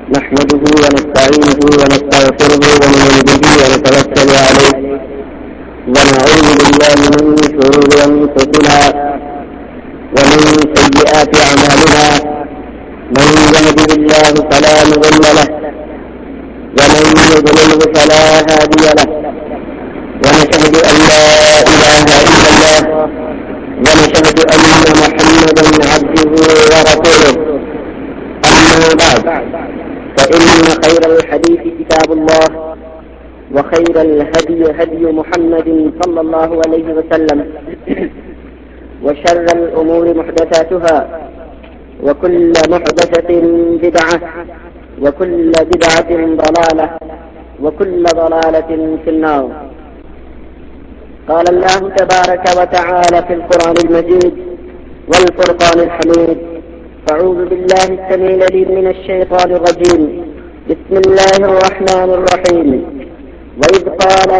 نحمده ونستعينه ونستغفره ونؤمن به ونتوكل عليه ونعوذ بالله من شرور أنفسنا ومن سيئات أعمالنا من يهده الله فلا مضل له ومن يضلله فلا هادي له ونشهد أن لا إله إلا الله ونشهد أن محمدا عبده ورسوله أما بعد فإن خير الحديث كتاب الله وخير الهدي هدي محمد صلى الله عليه وسلم وشر الأمور محدثاتها وكل محدثة بدعة وكل بدعة ضلالة وكل ضلالة في النار. قال الله تبارك وتعالى في القرآن المجيد والفرقان الحميد: أعوذ بالله السميع العليم من الشيطان الرجيم. بسم الله الرحمن الرحيم. وإذ قال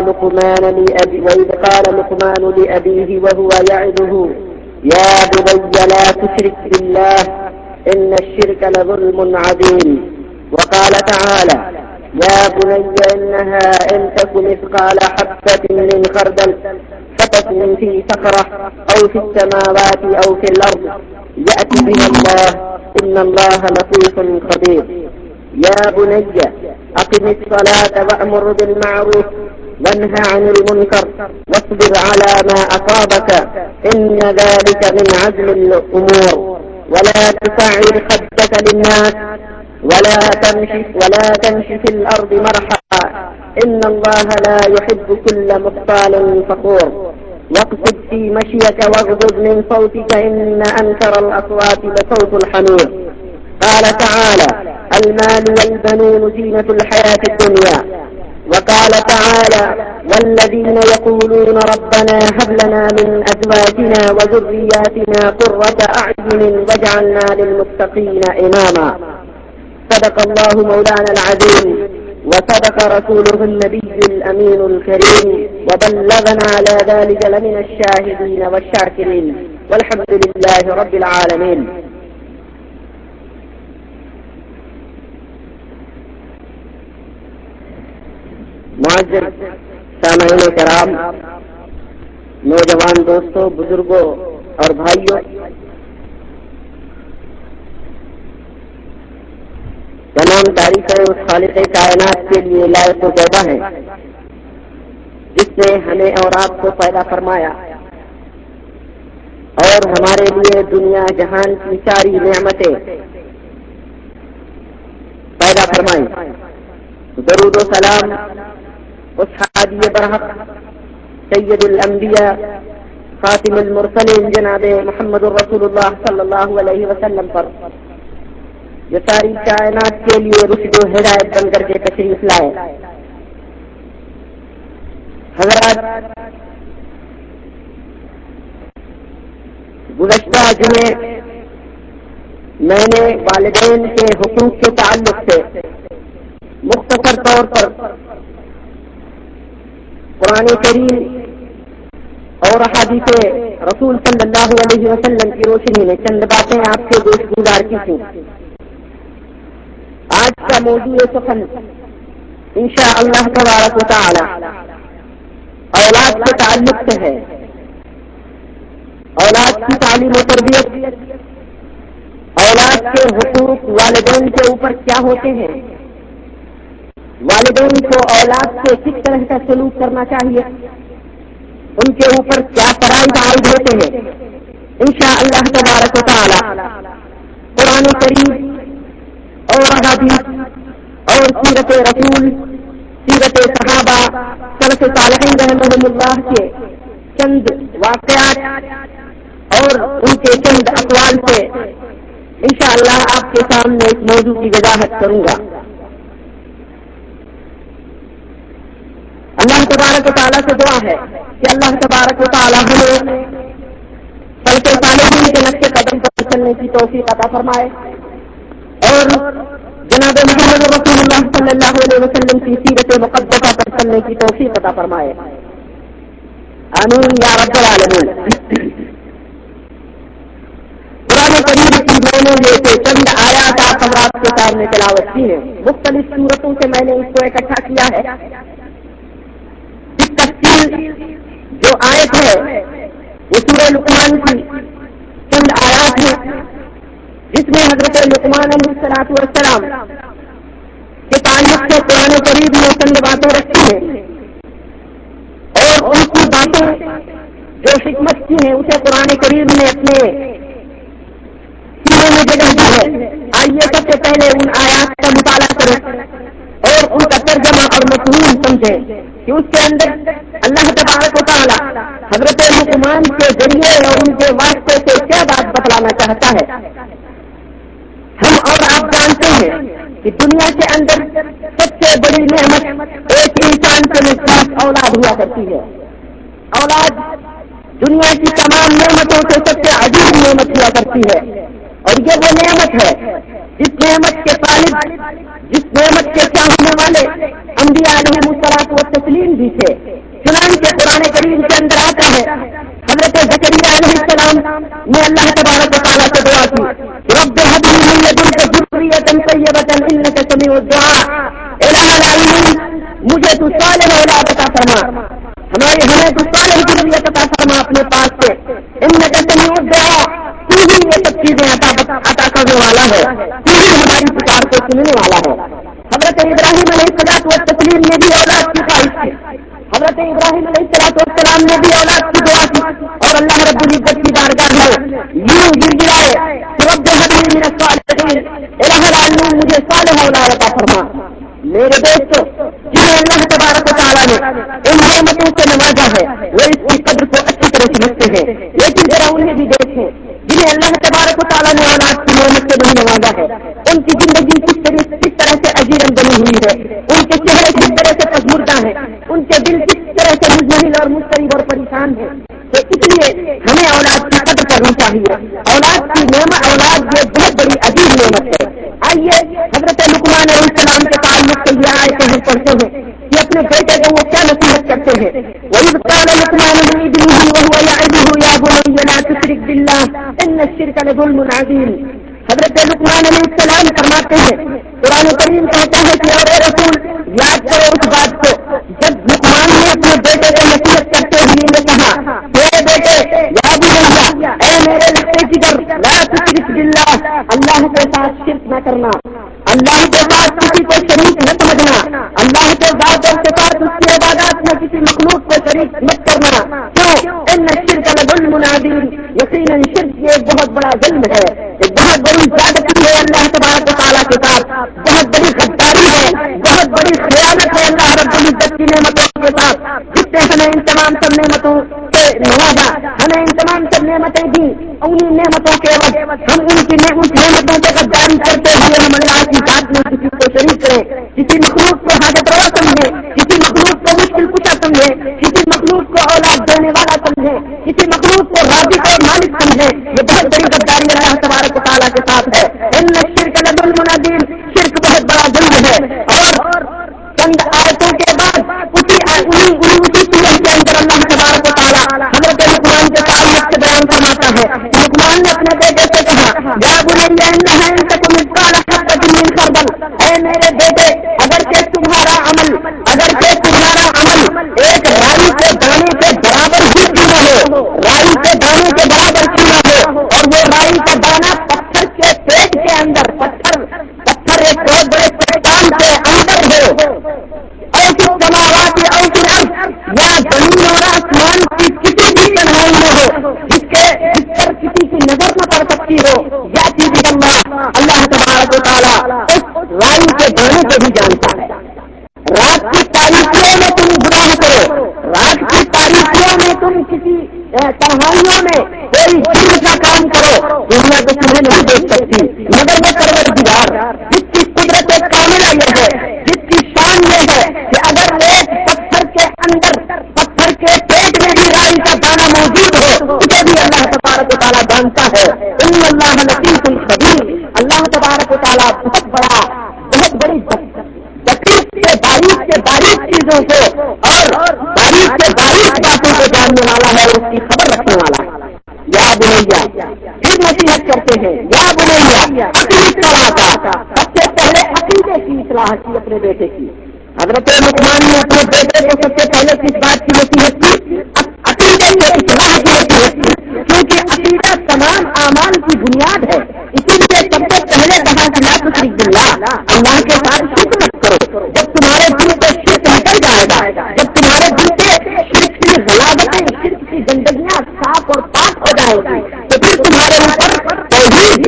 لقمان لأبيه وهو يعظه يا بني لا تشرك بالله إن الشرك لظلم عظيم. وقال تعالى: يا بني إنها إن تك مثقال حبة من خردل فتكن في صخرة أو في السماوات أو في الأرض يأتي بها الله إن الله لطيف خبير. يا بني أقم الصلاة وأمر بالمعروف وانهى عن المنكر واصبر على ما أصابك إن ذلك من عزم الأمور. ولا تسعر خدك للناس ولا تمش في الأرض مرحا إن الله لا يحب كل مختال فخور. واقصد في مشيك واغضض من صوتك إن أنكر الأصوات لصوت الحمير. قال تعالى: المال والبنون زينة الحياة الدنيا. وقال تعالى: والذين يقولون ربنا هب لنا من أزواجنا وذرياتنا قرة أعين واجعلنا للمتقين إماما. صدق الله مولانا العظيم وصدق رسوله النبي الأمين الكريم وبلغنا على ذلك لمن الشاهدين والشاكرين والحمد لله رب العالمين. معزز سامعین کرام، نوجوان دوستوں، بزرگوں اور بھائیوں، تمام تعریفیں اس خالق کائنات کے لیے لائق و زیبہ ہیں جس نے ہمیں اور آپ کو پیدا فرمایا اور ہمارے لیے دنیا جہان کی ساری نعمتیں پیدا فرمائی. درود و سلام اس ہادی برحق سید الانبیاء خاتم المرسلین جناب محمد الرسول اللہ صلی اللہ علیہ وسلم پر، جو ساری کائنات کے لیے رشد و ہدایت بن کر کے تشریف لائے. حضرات، گزشتہ جمعے میں نے والدین کے حقوق کے تعلق سے مختصر طور پر قرآن کریم اور احادیث رسول صلی اللہ علیہ وسلم کی روشنی میں چند باتیں آپ سے گوش گزار کی تھیں. آج کا موضوع سخن انشاء اللہ تبارک و تعالی اولاد کے تعلق سے ہے. اولاد کی تعلیم و تربیت، اولاد کے حقوق والدین کے اوپر کیا ہوتے ہیں، والدین کو اولاد سے کس طرح کا سلوک کرنا چاہیے، ان کے اوپر کیا فرائض عائد ہوتے ہیں. انشاء اللہ تبارک و تعالی قرآن کریم اور احادیث اور سیرت رسول، سیرت صحابہ، سلف صالحین رحمہم اللہ کے چند واقعات اور ان کے چند اقوال سے انشاءاللہ آپ کے سامنے اس موضوع کی وضاحت کروں گا. اللہ تبارک و تعالیٰ سے دعا ہے کہ اللہ تبارک و تعالیٰ ہمیں سلف صالحین کے نقش قدم پر چلنے کی توفیق عطا فرمائے اور جناب محمد رسول اللہ صلی اللہ علیہ وسلم کی سیرت مقدسہ پر چلنے کی توفیق عطا فرمائے. آمین یا رب العالمین. قرآن کریم کی میں نے یہ چند آیات آپ حضرات آپ کے سامنے تلاوت کی ہے. مختلف صورتوں سے میں نے اس کو اکٹھا کیا ہے. اس تفصیل جو آیت ہے وہ سورہ لقمان کی چند آیات ہیں جس میں حضرت لقمان علیہ السلام کے تعلق سے قرآن کریم میں چند باتیں رکھی ہیں اور ان کی باتیں جو حکمت کی ہیں اسے قرآن کریم نے اپنے سینے میں جگہ دی ہے. آئیے سب سے پہلے ان آیات کا مطالعہ کریں اور ان کا ترجمہ اور مفہوم سمجھیں کہ اس کے اندر اللہ تبارک و تعالی حضرت لقمان کے ذریعے اور ان کے واسطے سے کیا بات بتلانا چاہتا ہے. ہم اور آپ جانتے ہیں کہ دنیا کے اندر سب سے بڑی نعمت ایک انسان کے نزدیک اولاد ہوا کرتی ہے. اولاد دنیا کی تمام نعمتوں سے سب سے عظیم نعمت ہوا کرتی ہے اور یہ وہ نعمت ہے جس نعمت کے طالب جس نعمت کے چاہنے والے انبیاء علیہ الصلوۃ والتسلیم بھی تھے. چنانچہ قرآن کریم کے اندر آتا ہے حضرت زکریا علیہ السلام نے اللہ تبارک و تعالیٰ سے دعا کی رب هب لي من لدنك ذرية طيبة إنك سميع الدعاء. الہ العالمین مجھے تو صالح اولاد عطا فرما, ہمیں تو صالح ذریت عطا فرما اپنے پاس سے. انک سمیع الدعاء تو ہی یہ سب چیزیں عطا کرنے والا ہے, تو ہی ہماری پکار کو سننے والا ہے. حضرت ابراہیم علیہ الصلوۃ والتسلیم نے بھی اولاد کی خواہش کی. حضرت ابراہیم علیہ الصلوۃ والسلام نے بھی اولاد کی دعا کی اور اللہ رب العزت کی بارگاہ میں یوں گڑگڑائے کہ رب هب لي من الصالحین, الہ العالمین مجھے صالح اولاد عطا فرما. میرے دوستو, جنہیں اللہ تبارک و تعالیٰ نے ان نعمتوں سے نوازا ہے وہ اس کی قدر کو اچھی طرح سمجھتے ہیں, لیکن ذرا انہیں بھی دیکھیں جنہیں اللہ تبارک و تعالیٰ نے اولاد کی نعمت سے نہیں نوازا ہے ان کی زندگی کس طرح سے عجیب بنی ہوئی ہے, ان کے چہرے کس طرح سے پسمردہ ہیں, ان کے دل کس طرح سے مزمحل اور مضطرب اور پریشان ہیں. تو اس لیے ہمیں اولاد کی قدر کرنی چاہیے. اولاد کی نعمت, اولاد یہ بہت بڑی عجیب نعمت ہے. آئیے حضرت لقمان علیہ السلام کے تعلق سے یہ آیتیں ہم پڑھتے ہیں کہ اپنے بیٹے کو وہ کیا نصیحت کرتے ہیں. وَإِذْ قَالَ لُقْمَانُ لِابْنِهِ وَهُوَ يَعِظُهُ يَا بُنَيَّ لَا تُشْرِكْ بِاللَّهِ إِنَّ الشِّرْكَ لَظُلْمٌ عَظِيمٌ. حضرت لقمان علیہ السلام فرماتے ہیں قرآن کریم کہتا ہے کہ اور اے رسول یاد کرو اس بات کو جب لقمان نے اپنے بیٹے کو نصیحت کرتے ہوئے نے کہا میرے بیٹے یا بنیا, اے میرے لٹے جگر, لا تشرک باللہ, اللہ کے ساتھ شرک نہ کرنا, اللہ کے ساتھ کسی کو شریک نہ سمجھنا, اللہ کے ذات اور صفات اس کی عبادات میں کسی مخلوق کو شریک مت کرنا. کیوں؟ ان الشرک لظلم عظیم, یقیناً شرک یہ ایک بہت بڑا ظلم ہے, ایک بہت بڑی زیادتی ہے اللہ تبارک و تعالیٰ کے ساتھ, بہت بڑی غداری ہے, بہت بڑی خیانت ہے اللہ رب العزت کی نعمتوں کے ساتھ جس نے ہمیں ان تمام سب نعمتوں سے نوازا, ہمیں ان تمام سب نعمتیں دی. انہیں نعمتوں کے وقت ہم ان کی نعمتوں سے غداری کرتے ہوئے ہم اللہ کی ذات میں کسی کو شریک کریں, کسی مخلوق کو حاجت روا سمجھیں, کسی مخلوق کو مشکل کشا سمجھیں, کسی مخلوق کو اولاد دینے والا سمجھیں, کسی مخلوق کو رازق اور مالک سمجھیں, یہ بہت بڑی غداری اللہ تبارک و تعالیٰ کے ساتھ ہے. ان الشرک لظلم عظیم, شرک بہت بڑا ظلم ہے. اور چند آیتوں کے بعد اسی سورہ کے اندر اللہ تبارک و تعالیٰ حضرت لقمان کے تعلق سے بیان فرماتا ہے. لقمان نے اپنے بیٹے سے کہا یا بنی انھا ان تک مثقال حبۃ من خردل, اے میرے بیٹے اگر کہ تمہارا عمل ایک رائی کے دانے کے برابر ہی کیوں نہ ہو, رائی کے دانے کے برابر کیوں نہ ہو, اور وہ رائی کا دانہ پتھر کے پیٹ کے اندر, پتھر ایک بہت بڑے چٹان کے اندر ہو, ایسی سماوات ایسی ارض یا زمین اور آسمان کی کسی بھی تنہائی میں ہو جس پر کسی کی نظر نہ پڑ سکتی ہو, یا چیز اللہ تبارک و تعالیٰ اس رائی کے دانے کو بھی جانتا ہے. رات کی تاریخیوں میں تم گناہ کرو, رات کی تاریخیوں میں تم کسی تنہائیوں میں کوئی جرم کا کام کرو, دنیا کو تمہیں نہیں دیکھ سکتی, مگر وہ پروردگار جس کی قدرت کاملہ یہ ہے, جس کی شان یہ ہے کہ اگر ایک پتھر کے اندر, پتھر کے پیٹ میں بھی رائی کا دانہ موجود ہو اسے بھی اللہ تبارک و تعالیٰ جانتا ہے. ان اللہ لطیف خبیر, اللہ تبارک و تعالیٰ بہت بڑی باریک چیزوں کو اور باریک سے باریک باتوں کو جاننے والا ہے اور اس کی خبر رکھنے والا ہے. یا بنیا, پھر نصیحت کرتے ہیں یا بنیا اپنی طرح کا اصلاح کی اپنے بیٹے کی. حضرت لقمان نے اپنے بیٹے کو سب سے پہلے کس بات کی نصیحت کی؟ عقیدے کے اصلاح کی نصیحت کی، کیونکہ عقیدہ تمام اعمال کی بنیاد ہے. اسی لیے سب سے پہلے کہا کہ لا تشرک باللہ، اللہ کے ساتھ شرک مت کرو. جب تمہارے دل سے شرک نکل جائے گا، جب تمہارے دل سے شرک کی غلاظتیں، شرک کی گندگیاں صاف اور پاک ہو جائے گی، تو پھر تمہارے اوپر توحید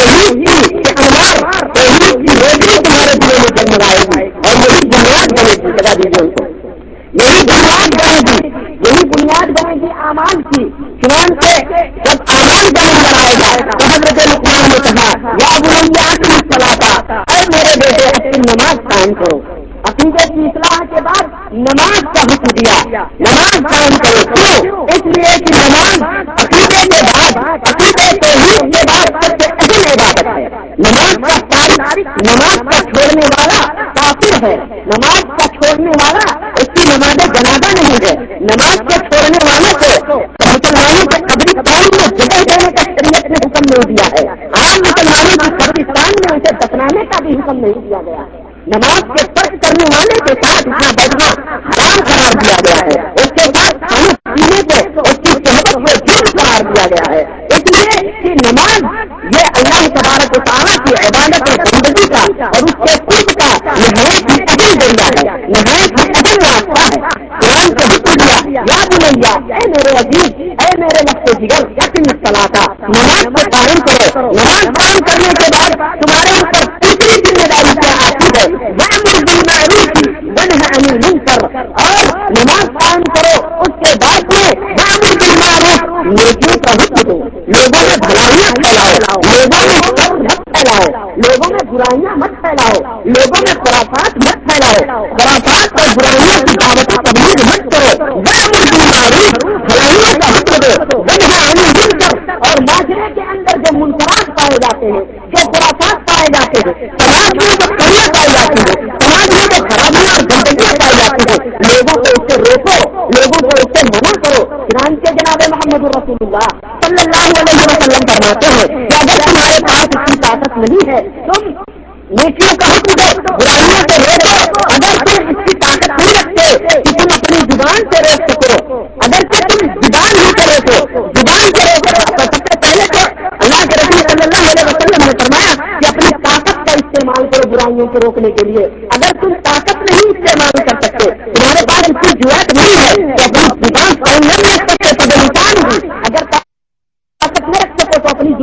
کی انوار، توحید کی روشنی تمہارے دلوں میں جگمگائے گی، اور یہی بنیاد بنے گی. لگا دیجیے ان کو، یہی بنیاد بنے گی، یہی بنیاد بنے گی اعمال کی. چنانچہ جب اعمال کا نظر آئے گا تو حضرت لقمان نے کہا یا بنیا اقم الصلاۃ، اے میرے بیٹے اپنی نماز قائم کرو. عقیدے کی اصلاح کے بعد نماز کا حکم دیا، نماز قائم کرو. کیوں؟ اس لیے کہ نماز عقیدے کے بعد، عقیدے توحید کے بعد سب سے اہم عبادت ہے. نماز کا تاریخ، نماز کا چھوڑنے والا کافر ہے. نماز کا چھوڑنے والا اس کی نماز جنازہ نہیں ہے. نماز کے چھوڑنے والوں کو مسلمانوں کے قبرستان میں جگہ دینے کا شریعت نے حکم نہیں دیا ہے. عام مسلمانوں کی قبرستان میں اسے دفنانے کا بھی حکم نہیں دیا گیا ہے. نماز کے ترک کرنے والے کے ساتھ اٹھنا بیٹھنا حرام قرار دیا گیا ہے. اس کے ساتھ کھانے پینے کو، اس کی صحبت کو جرم قرار دیا گیا ہے. اس لیے کہ نماز یہ اللہ تبارک و تعالیٰ کی عبادت اور بندگی کا اور اس کے قرب کا نہایت ہی اہم ذریعہ ہے، نہایت ہی اہم راستہ ہے. قرآن سے حکم دیا یا بنیا، اے میرے عزیز، اے میرے لفظ جگر، اقم الصلاۃ، نماز کو قائم کرو. نماز قائم کرنے کے بعد تمہارے اوپر تیسری ذمہ داری کیا آتی ہے؟ وَأْمُرْ بِالْمَعْرُوفِ وَانْهَ عَنِ الْمُنكَرِ، اور نماز قائم کرو. اس کے بعد میں وَأْمُرْ بِالْمَعْرُوفِ، نیکی کا حکم دو. لوگوں میں بھلائیاں پھیلاؤ، لوگوں میں شر مت پھیلاؤ، لوگوں میں برائیاں مت پھیلاؤ، لوگوں میں خرافات مت پھیلاؤ، خرافات اور برائیوں کی دعوت و تبلیغ مت کرو. وَأْمُرْ بِالْمَعْرُوفِ، بھلائیوں کا حکم دو. وَانْهَ عَنِ الْمُنكَرِ، اور معاشرے کے اندر جو منکرات پائے جاتے ہیں، جو خرافات پائے جاتے ہیں، سماج میں جو کمیاں پائی جاتی ہیں، سماج میں جو خرابیاں اور گندگیاں پائی جاتی ہیں، لوگوں کو اس سے روکو، لوگوں کو اس سے منع کرو. چنانچہ جناب محمد رسول اللہ صلی اللہ علیہ وسلم فرماتے ہیں کہ اگر تمہارے پاس اتنی طاقت نہیں ہے، تم نیکیوں کا حکم دو، برائیوں سے روکو. اگر تم اس کی طاقت نہیں رکھتے کہ تم اپنی زبان سے روک سکو، اگر تم زبان ہی سے روکو، زبان سے روکو، سب سے پہلے تو اللہ کے رسول صلی اللہ علیہ وسلم نے فرمایا کہ اپنی طاقت کا استعمال کرو برائیوں کو روکنے کے لیے. اگر تم طاقت نہیں استعمال کر سکتے، تمہارے پاس اتنی جرأت نہیں ہے کہ اپنی زبان قائم نہیں رکھ سکتے، تو انسان بھی اگر طاقت نہ رکھ سکو تو اپنی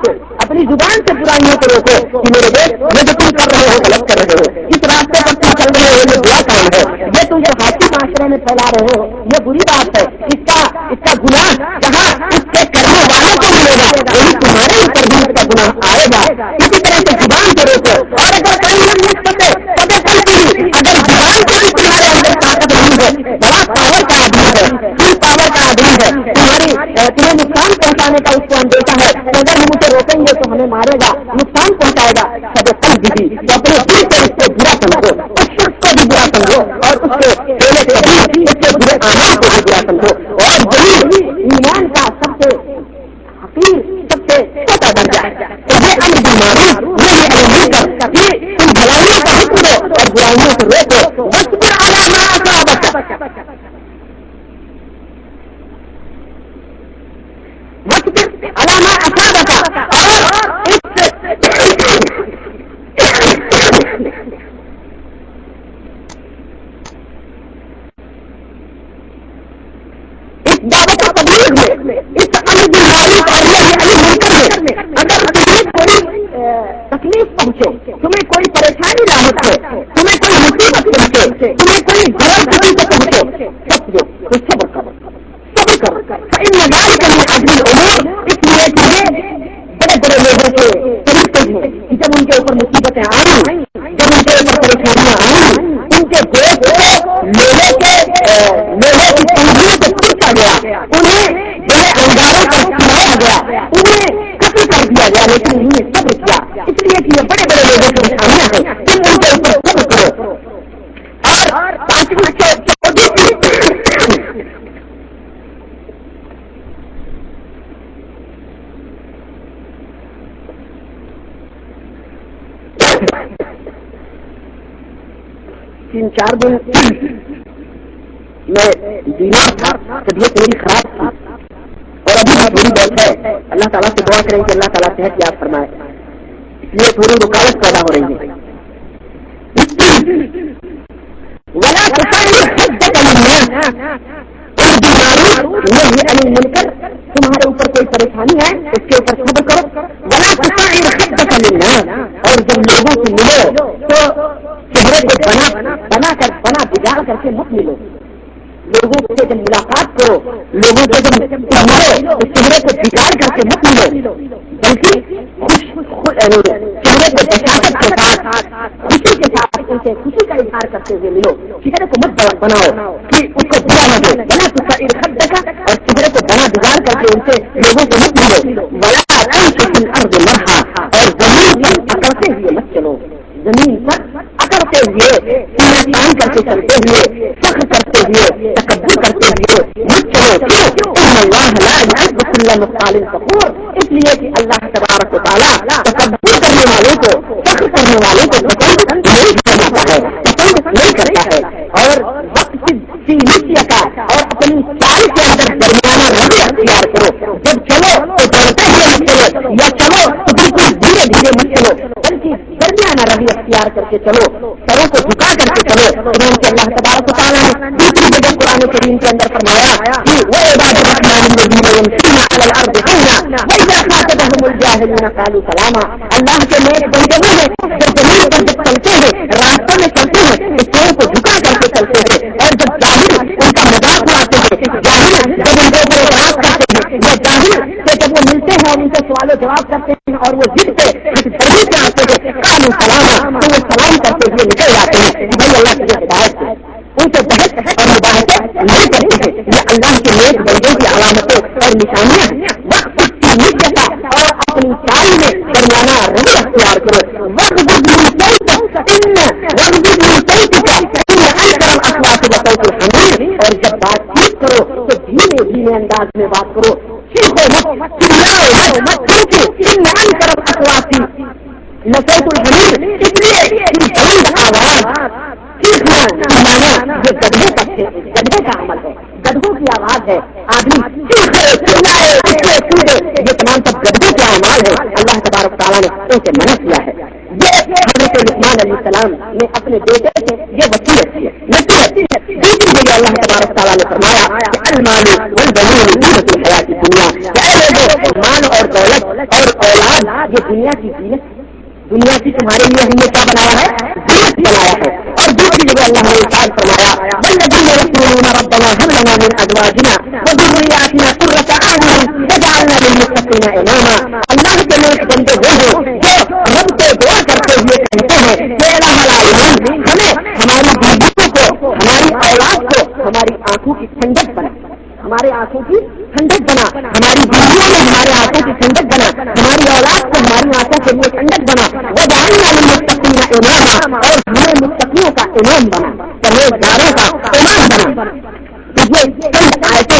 زبان سے برائیوں کو روکو کہ میرے دوست یہ جو تم کر رہے ہو غلط کر رہے ہو، اس راستے پر تم چل رہے ہو یہ برا کام ہے، یہ تم جو حاصل معاشرے میں پھیلا رہے ہو یہ بری بات ہے. اس کا گناہ جہاں اس کے کرنے والوں کو ملے گا وہی تمہارے اوپر بھی اس کا گناہ آئے گا. اسی طرح سے زبان سے روکو. اور اگر کوئی نہیں رکھ سکے تو کل بھی اگر زبان سے بھی تمہارے اندر طاقت نہیں ہے، بڑا پاور کا آدمی ہے، فل پاور کا آدمی ہے، تمہیں نقصان پہنچانے کا اس کو اندیشہ ہے کہ اگر ہم اسے روکیں گے تو ہمیں مارے گا، نقصان پہنچائے گا، سب قلب بھی تو اپنے دل سے اس کو برا سمجھو، اس شخص کو بھی برا سمجھو، اور اس کے پہلے کبھی اس کے برے اعمال کو بھی برا سمجھو. اور یہی ایمان کا سب سے حقیر، سب سے چھوٹا درجہ ہے. تو یہ امر بالمعروف نہی عن المنکر، کہ تم بھلائیوں کا حکم دو اور برائیوں سے روکو. واصبر علی ما اصابک، علامہ اصابہ، اور اس دعوت و تبلیغ میں، اس امر بالمعروف اور نہی عن المنکر میں اگر تمہیں کوئی تکلیف پہنچے، تمہیں کوئی پریشانی لاحق ہو، تمہیں کوئی مصیبت پہنچے، تمہیں کوئی ضرر کسی سے پہنچے، تو صبر کرو. فإن ذلك من عزم الأمور، اس لیے کہ یہ بڑے بڑے لوگوں کے طریقے ہیں کہ جب ان کے اوپر مصیبتیں آئیں، جب ان کے اوپر پریشانیاں آئیں، ان کے گوشت کو لوہے کی کنگھیوں سے کھینچا گیا، انہیں جو ہے انگاروں پر چڑھایا گیا، انہیں قتل کر دیا گیا، لیکن انہوں نے صبر کیا. اس لیے کہ یہ بڑے بڑے لوگوں کی نشانیاں ہیں، تم ان کے اوپر صبر کرو. اور پانچویں 3-4 دن میں بیمار تھا، طبیعت میری خراب تھی اور ابھی بھی تھوڑی بہت ہے. اللہ تعالیٰ سے دعا کریں کہ اللہ تعالیٰ صحت یاب فرمائے. اس لیے تھوڑی رکاوٹ پیدا ہو رہی ہے. ولا تصعر خدك للناس، نهي عن المنکر، تمہارے اوپر کوئی پریشانی ہے اس کے اوپر صبر کرو. ولا تصعر خدك للناس، اور جب لوگوں سے ملو تو چہرے کو بنا بگاڑ کر کے مت ملو. لوگوں سے جب ملاقات کرو، لوگوں سے جب ملو تو چہرے کو بگاڑ کر کے مت ملو، بلکہ چہرے کو بشاشت کے ساتھ خوشی کے ساتھ ان سے خوشی کا اظہار کرتے ہوئے ملو. چہرے کو مت بناؤ کہ اس کو برا لگے. بنا تصعر خدك، اور چہرے کو بنا بگاڑ کر کے ان سے لوگوں سے مت ملو. ولا تمشي في الارض مرحا، اور زمین پر اکڑتے ہوئے مت چلو. زمین پر اکڑتے ہوئے، سینہ تان کر کے چلتے ہوئے، فخر کرتے ہوئے، تکبر کرتے ہوئے مت چلو. ان اللہ لا يحب كل مختال فخور، اس لیے کہ اللہ تبارک و تعالیٰ تکبر کرنے والوں کو، فخر کرنے والوں کو پسند نہیں کرتا ہے، پسند نہیں کرتا ہے. اور وقت کی نسیہ کا، اور اپنی چال کے اندر درمیانہ روی اختیار کرو. جب چلو تو دوڑتے ہوئے مت چلو، یا چلو تو بالکل دھیرے دھیرے مت چلو، بلکہ درمیانہ روی اختیار کر کے چلو، سروں کو جھکا کر کے چلو. چنانچہ اللہ تبارک و تعالیٰ نے دوسری جگہ قرآن کریم کے اندر فرمایا کہ وعباد الرحمن الذین یمشون علی الارض ہونا واذا خاطبهم الجاهلون قالوا سلاما. اللہ کے نیک بندے وہ ہیں جو زمین پر جب چلتے ہیں، راستوں میں چلتے ہیں تو سروں کو جھکا کر کے چلتے ہیں، اور جب جاہل ان کا مذاق اڑاتے ہیں، جاہل جب ان کے اوپر اعتراض کرتے ہیں، یا جاہل سے جب وہ ملتے ہیں اور ان سے سوال و جواب کرتے ہیں اور وہ ضد پہ بڑی سے آتے ہیں قالوا سلاما، تو وہ سلام کرتے ہوئے نکل جاتے ہیں کہ بھائی اللہ کی ہدایت ہے. ان سے بحث اور مباحثے نہیں کرتے ہیں. یہ اللہ کے نیک بندوں کی علامتیں اور نشانیاں ہیں. وقت کی نسیہ اور اپنی چال میں درمیانہ روی اختیار کرو. واغضض من صوتك ان انکر الاصوات لصوت الحمیر، اور جب بات چیت کرو تو دھیمے دھیمے انداز میں بات کرو. چیخو مت، چلاؤ مت، کیونکہ ان انکر الاصوات لصوت الحمیر، اس لیے بلند آواز چیخنا چلانا یہ گدھے کا عمل ہے، گدھوں کی آواز ہے. آدمی چیخے چلائے اچھے کودے، یہ تمام سب گدھوں کے اعمال ہے. اللہ تبارک تعالیٰ نے ان سے منع کیا ہے. یہ حضرت لقمان علیہ السلام نے اپنے بیٹے سے یہ وصیت کی ہے. دوسری جگہ اللہ تبارک تعالیٰ نے فرمایا کہ المال والبنون زینۃ الحیات الدنیا، مال اور دولت اور اولاد یہ دنیا کی زینت، دنیا کی تمہارے لیے ہم نے کیا بنایا ہے؟ زینت بنایا ہے. اور دوسری جگہ اللہ نے ارشاد فرمایا والذین یقولون ربنا هب لنا من ازواجنا وذرياتنا قرة اعین وجعلنا للمتقین اماما. اللہ کے نیک بندے وہ ہیں جو رب سے دعا کرتے ہوئے کہتے ہیں کہ الہ العالمین ہمیں، ہماری بیویوں کو، ہماری اولاد کو ہماری آنکھوں کی ٹھنڈک بنا، ہمارے آنکھوں کی ٹھنڈک بنا، ہماری بیویوں میں ہمارے آنکھوں کی ٹھنڈک بنا، ہماری اولاد کو ہماری آنکھوں کے لیے ٹھنڈک بنا. وجعلنا للمتقین اماما، اور ہمیں متقیوں کا امام بنا، پرہیزگاروں کا امام بنا. یہ چند آیتیں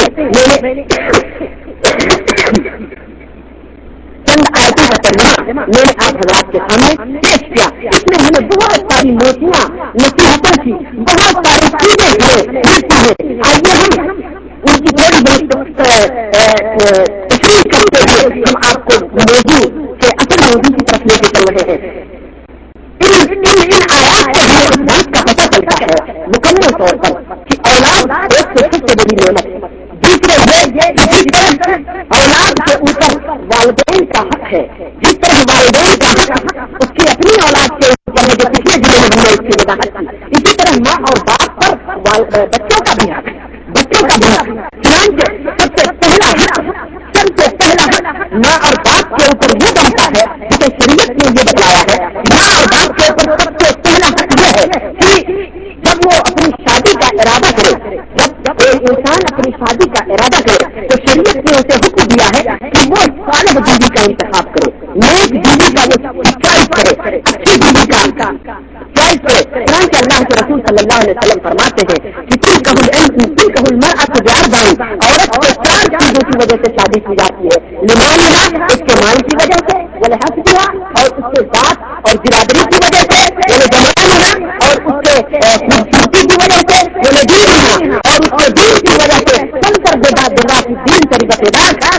کا ترجمہ میں نے آپ حضرات کے سامنے پیش کیا. اس میں ہمیں بہت ساری موتیاں نصیحتوں کی، بہت ساری چیزیں ہمیں ملتی ہیں. آئیے ہم ان کی تھوڑی بہت تشریح کرتے ہوئے ہم آپ کو موضوع کے اصل موضوع کی طرف لے کے چل رہے ہیں. ان آیات سے ہمیں اس بات کا پتہ چلتا ہے مکمل طور پر کہ اولاد ایک سے سب سے بڑی نعمت ہے. دوسرے جس طرح اولاد کے اوپر والدین کا حق ہے، جس طرح والدین کا حق اس کی اپنی اولاد کے اوپر ہے جو پچھلے ضلع میں ہم نے اس کی وضاحت کی، اسی طرح ماں اور باپ پر بچوں کا بھی حق ہے، بچوں کا بھی حق. چنانچہ سب سے پہلا حق ماں اور باپ کے اوپر وہ بنتا ہے جسے شریعت نے یہ بتایا ہے. ماں اور باپ کے اوپر سب سے پہلا حق یہ ہے کہ جب وہ اپنی شادی کا ارادہ کرے، جب کوئی انسان اپنی شادی کا ارادہ کرے تو شریعت نے اسے حکم دیا ہے کہ وہ صالح بیوی کا انتخاب کرے، نیک بیوی کا وہ چوائس کرے، اچھی بیوی کا چوائس کرے. چنانچہ اللہ کے رسول صلی اللہ علیہ وسلم فرماتے ہیں کہ تلک المرأة بأربع، عورت کو 4 چیزوں کی وجہ سے شادی کی جاتی ہے. لمالها، اس کے مال کی وجہ سے، ولحسبها، اور اس کے ذات اور برادری کی وجہ سے، ولجمالها، اور اس کے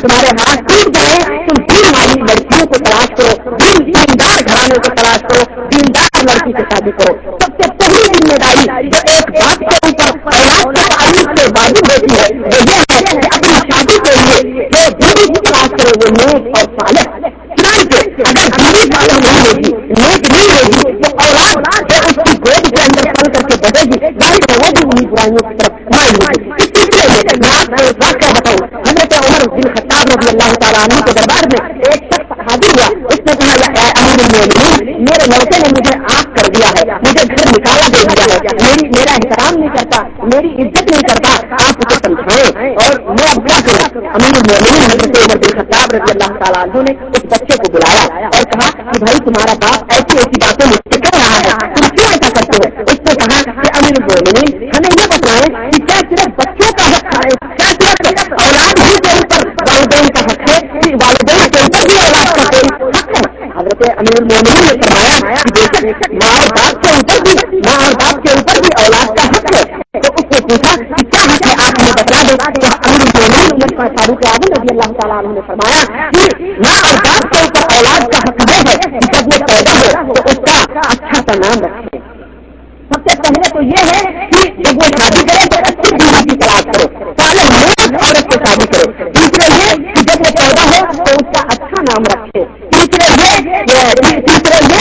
تمہارے ہاتھ ٹوٹ جائے تم دین والی لڑکیوں کو تلاش کرو، دیندار گھرانے کو تلاش کرو، دیندار لڑکی سے شادی کرو. سب سے پہلی ذمہ داری جو ایک باپ کے اوپر اولاد کے تعلق سے واجب ہوتی ہے وہ یہ ہے کہ اپنی شادی کے لیے جو بیوی کی تلاش کرے وہ نیک اور صالح. چنانچہ اگر بیوی صالح نہیں ہوگی، نیک نہیں ہوگی تو اولاد جو اس کی گود کے اندر پل کر کے بڑھے گی ظاہر ہے وہ بھی انہیں برائیوں کی طرف مائل ہوگی. اس سلسلے میں آپ کو ایک واقعہ بتاؤں. حضرت عمر بن خطاب رضی اللہ تعالیٰ عنہ کے دربار میں ایک شخص حاضر ہوا. اس نے کہا یا امیر المومنین، میرے لڑکے نے مجھے آگ کر دیا ہے، مجھے گھر نکالا دے دیا ہے، میرا احترام نہیں کرتا، میری عزت نہیں کرتا، آپ اسے سمجھائیں اور میں اب کیا کروں. امیر المومنین حضرت عمر بن خطاب رضی اللہ تعالیٰ عنہ نے اس بچے کو بلایا اور کہا کہ بھائی تمہارا باپ ایسی ایسی باتیں مجھ سے کہہ رہا ہے، تم کیوں ایسا کرتے ہو. اس نے کہا کہ امیر المومنین ہمیں یہ بتائیں کہ کیا صرف بچوں کا حق ہے، کیا صرف اولاد ہی کے اوپر والدین کا حق ہے کہ والدین کے اوپر بھی اولاد کا کوئی حق ہے. حضرت امیر المومنین نے فرمایا کہ بے شک ماں اور باپ کے اوپر بھی اولاد کا حق ہے. تو اس نے پوچھا کہ کیا حق ہے آپ ہمیں بتا دیں. تو امیر المومنین عمر فاروق اعظم رضی اللہ تعالیٰ عنہ نے فرمایا کہ ماں اور باپ کے اوپر اولاد کا حق یہ ہے کہ جب وہ پیدا ہو تو اس کا اچھا سا نام رکھے. سب سے پہلے تو یہ ہے کہ جب وہ شادی کرے تو اچھی بیوی کی تلاش کرے، صالح نیک عورت سے شادی کرے. دوسرے یہ کہ جب وہ پیدا ہو تو اس کا اچھا نام رکھے. تیسرے یہ کہ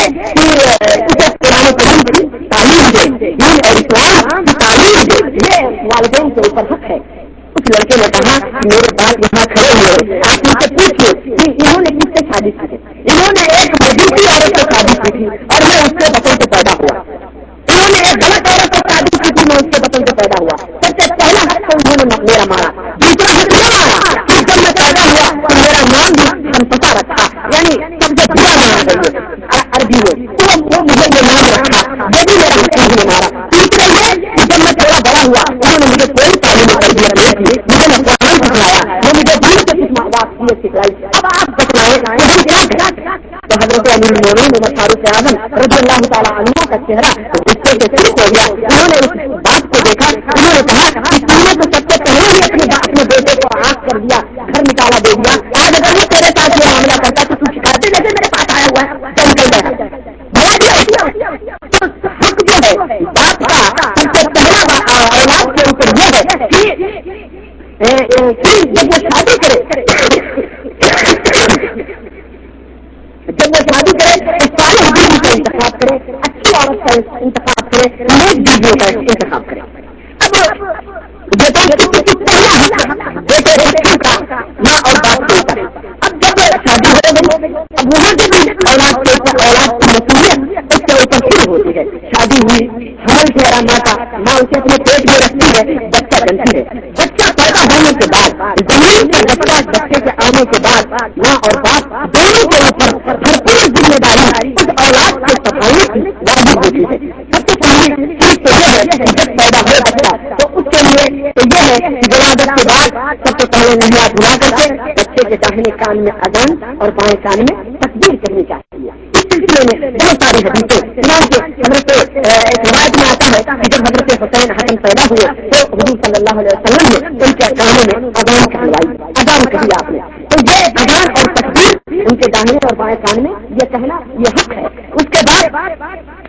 اسے قرآن کریم کی تعلیم دے، دین اور اسلام کی تعلیم دے. یہ والدین کے اوپر حق ہے. اس لڑکے نے کہا میرے باپ یہاں کھڑے ہوئے، آپ ان سے پوچھیے کہ انہوں نے کس سے شادی کی ہے. انہوں نے ایک مجوسی عورت سے شادی کی تھی اور میں اس سے بطن سے پیدا ہوا. انہوں نے ایک غلط عورت سے شادی کی تھی، میں اس کے بطن سے پیدا ہوا. سب سے پہلا حق تو انہوں نے میرا مارا. دوسرا حق یہ مارا کہ جب میں پیدا ہوا تو میرا نام بھی منفسا رکھا، یعنی سب سے بڑا نام ہے عربی میں، تو وہ مجھے یہ نام رکھا، یہ بھی میرا حق انہوں نے مارا. تیسرا یہ کہ جب میں تھوڑا بڑا ہوا انہوں نے مجھے کوئی تعلیم تربیت نہیں دی، مجھے نہ قرآن سکھلایا، وہ مجھے دین سے کچھ ماں باپ کی سکھلائی. اب آپ بتلائیں کہ ہم کیا کریں. تو حضرت امیر المومنین عمر فاروق اعظم رضی اللہ تعالیٰ عنہ کا چہرہ غصے سے سرخ ہو گیا. انہوں نے اس بات کو دیکھا، انہوں نے کہا کہ تم نے تو سب سے پہلے ہی اپنے بیٹے کو آگ کر دیا، گھر نکالا دے دیا. آج اگر وہ تیرے ساتھ یہ معاملہ کرتا تو شکایتیں جیسے میرے پاس آیا ہوا ہے تو نکل جائے. تو حق جو ہے باپ کا سب سے پہلا اولاد کے اوپر یہ ہے کہ جب وہ شادی کرے تو صالح بیوی کا انتخاب کرے، اچھی عورت کا انتخاب کرے، نیک بیویوں کا انتخاب کرے. اب یہ تو پہلا حق بیٹے بچوں کا ماں اور باپ کے اوپر. اب جب شادی ہو گئی اب وہاں سے بھی اولاد کے اوپر اولاد کی مسئولیت اس کے اوپر شروع ہوتی ہے. شادی ہوئی، حمل ٹھہرا ماں کا، ماں اسے اپنے پیٹ میں رکھتی ہے، بچہ جنتی ہے. بچہ پیدا ہونے کے بعد زمین پر بچے کے آنے کے بعد ماں اور باپ دونوں کے اوپر بھرپور ذمہ داری اس اولاد کے صفائی کی واجب ہوتی ہے. سب سے پہلی چیز تو یہ ہے کہ جب پیدا ہو بچہ تو اس کے لیے تو یہ ہے کہ ولادت کے بعد سب سے پہلے نہلا دھلا کر کے بچے کے داہنے کان میں اذان اور بائیں کان میں تکبیر کرنی چاہیے. اس سلسلے میں بہت ساری حدیثیں چنانچہ حضرت ایک روایت میں آتا ہے کہ جب حضرت حسین حسن پیدا ہوئے تو حضور صلی اللہ علیہ وسلم نے ان کے کانوں میں اذان کہلوائی. اذان کہی آپ نے تو یہ اذان اور تکبیر ان کے داہنے اور بائیں کان میں یہ کہنا یہ حق ہے. اس کے بعد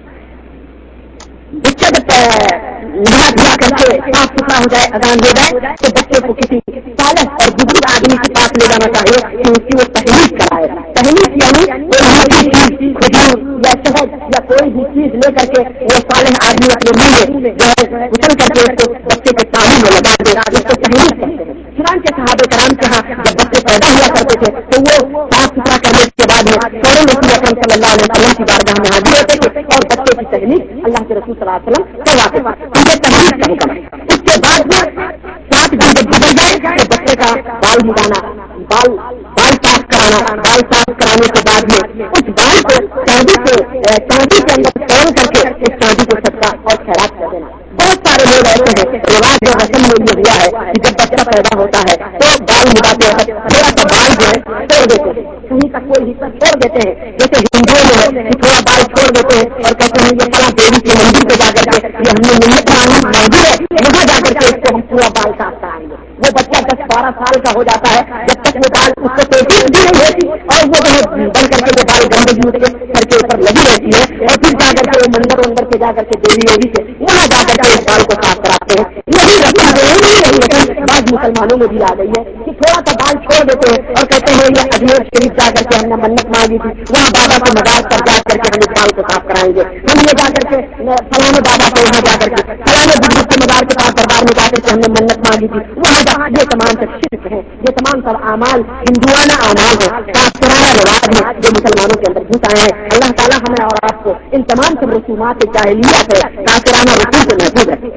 بچہ جب نہا دھلا کر کے صاف ستھرا ہو جائے، اذان ہو جائے تو بچے کو کسی صالح اور بزرگ آدمی کے پاس لے جانا چاہیے کہ اس کی وہ تحریک کرائے. تحریک یعنی کوئی موٹی چیز، کھجور یا شہد یا کوئی بھی چیز لے کر کے وہ صالح آدمی اپنے منہ میں جو ہے اچھل کر کے اس کو بچے کے تعلیم میں لگا دے، اس کو تحریک کرتے ہیں. چنانچہ صحابہ کرام کے ہاں جب بچے پیدا ہوا کرتے تھے تو وہ صاف ستھرا کرنے کے بعد میں فوراً رسول اکرم صلی اللہ علیہ وسلم کی بارگاہ میں حاضر ہوتے تھے اور بچے کی تحریک اللہ کے رسول صلی اللہ علیہ وسلم کرواتے تھے. یہ تحریک کا حکم ہے. اس کے بعد میں 7 دن جب گزر جائے تو بچے کا بال مڈانا، بال صاف کرانا، بال صاف کرانے کے بعد میں اس بال کو چاندی کے اندر تول کر کے اس چاندی کو صدقہ اور خیرات کر دینا. بہت سارے لوگ ایسے ہیں، رواج اور رسم میں یہ ہوا ہے کہ جب بچہ پیدا ہوتا ہے تو بال مڈاتے وقت تھوڑا سا بال جو ہے چھوڑ دیتے ہیں، کہیں کا کوئی حصہ چھوڑ دیتے ہیں. جیسے ہندوؤں میں ہے کہ تھوڑا بال چھوڑ دیتے ہیں اور کہتے ہیں یہ فلاں دیوی کے مندر پہ جا کر کے یہ ہم نے منت مانگی ہے، وہاں جا کر کے اس کو ہم پورا بال صاف کرائیں گے. وہ بچہ 10-12 سال کا ہو جاتا ہے جب تک وہ بال اس کو تحقیق بھی نہیں ہوتی اور وہ بن کر کے وہ بال گندگی کر کے اوپر لگی رہتی ہے اور پھر جا کر کے وہ مندر کے جا کر کے دیوی ویوی سے وہاں جا کر کے اس بال کو صاف کراتے ہیں. یہی رسم بعض مسلمانوں میں بھی آ گئی ہے کہ تھوڑا سا بال چھوڑ دیتے ہیں اور کہتے ہیں یہ اجمیر شریف جا کر کے ہم نے منت مانگی تھی وہاں بابا کے مزار پر جا کر کے ہم اس بال کو صاف کرائیں گے. ہم یہ جا کر کے فلانے بابا کو وہاں جا کر کے فلانے بزرگ کے مزار کے پاس دربار میں جا کر کے ہم نے منت مانگی تھی وہاں جا. یہ تمام سب شرک ہے. یہ تمام سب اعمال ہندوانہ اعمال ہے کافرانہ رواج ہے جو مسلمانوں کے اندر گھس آئے ہیں. اللہ تعالیٰ ہمیں اور آپ کو ان تمام سب رسومات جاہلیت ہے کافرانہ رسوم سے محفوظ رکھے.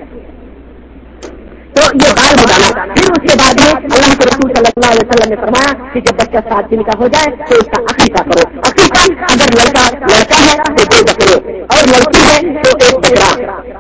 تو یہ بال بتانا. پھر اس کے بعد میں اللہ کے رسول صلی اللہ علیہ وسلم نے فرمایا کہ جب بچہ 7 دن کا ہو جائے تو اس کا عقیقہ کرو. عقیقہ اگر لڑکا ہے تو 2 بکرے اور لڑکی ہے تو 1 بکرا.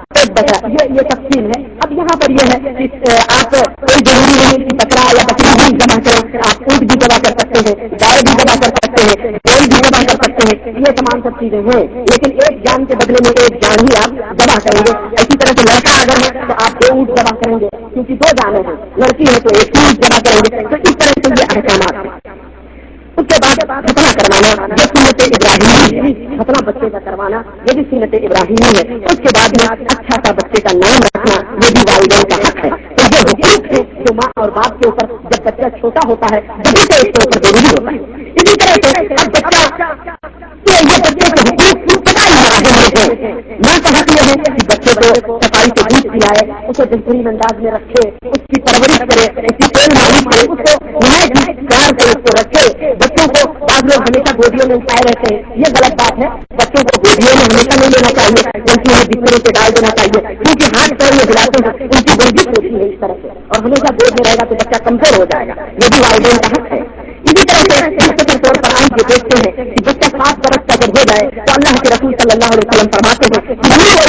یہ تقسیم ہے. اب یہاں پر یہ ہے کہ آپ کوئی ضروری نہیں کہ بکرا یا بکری بھی جمع کریں. آپ اونٹ بھی جمع کر سکتے ہیں, گائے بھی جمع کر سکتے ہیں, گوئی بھی جمع کر سکتے ہیں. یہ تمام سب چیزیں ہیں لیکن ایک جان کے بدلے میں 1 جان ہی آپ جمع کریں گے. اسی طرح سے لڑکا اگر ہے تو آپ 2 اونٹ جمع کریں گے کیونکہ 2 جانیں ہیں. لڑکی ہے تو 1 اونٹ جمع کریں گے. تو اس طرح سے یہ احکامات ہیں. اس کے بعد ختنہ کروانا یہ سنت ابراہیمی ہے. ختنہ بچے کا کروانا یہ بھی سنت ابراہیمی ہے. اس کے بعد میں اچھا سا بچے کا نام رکھنا یہ بھی والدین کا حق ہے. تو یہ حقوق ہے جو ماں اور باپ کے اوپر جب بچہ چھوٹا ہوتا ہے جبھی سے اس کے اوپر ضروری ہوتا ہے. اسی طرح سے اب بچہ یہ بچے کے حقوق ماں کا حق یہ ہے کہ بچے کو صفائی سے دودھ پلائے, اسے بہترین انداز میں رکھے, اس کی پرورش کرے, اس کی تیل مالش کرے, اس کو نہایت پیار سے اس کو رکھے. بچوں کو بعض لوگ ہمیشہ گودیوں میں اٹھائے رہتے ہیں. یہ غلط بات ہے. بچوں کو گودیوں میں ہمیشہ نہیں لینا چاہیے بلکہ انہیں بستروں سے ڈال دینا چاہیے کیونکہ ہاتھ پیر میں ہلاتے ہیں ان کی ورزش ہوتی ہے اس طرح سے اور ہمیشہ گود میں رہے گا تو بچہ کمزور ہو جائے گا. یہ بھی والدین کا حق ہے. اسی طرح سے مختصر طور پر آپ یہ دیکھتے ہیں کہ بچہ 7 برس کا جب ہو جائے تو اللہ کے رسول صلی اللہ علیہ وسلم فرماتے ہیں کہ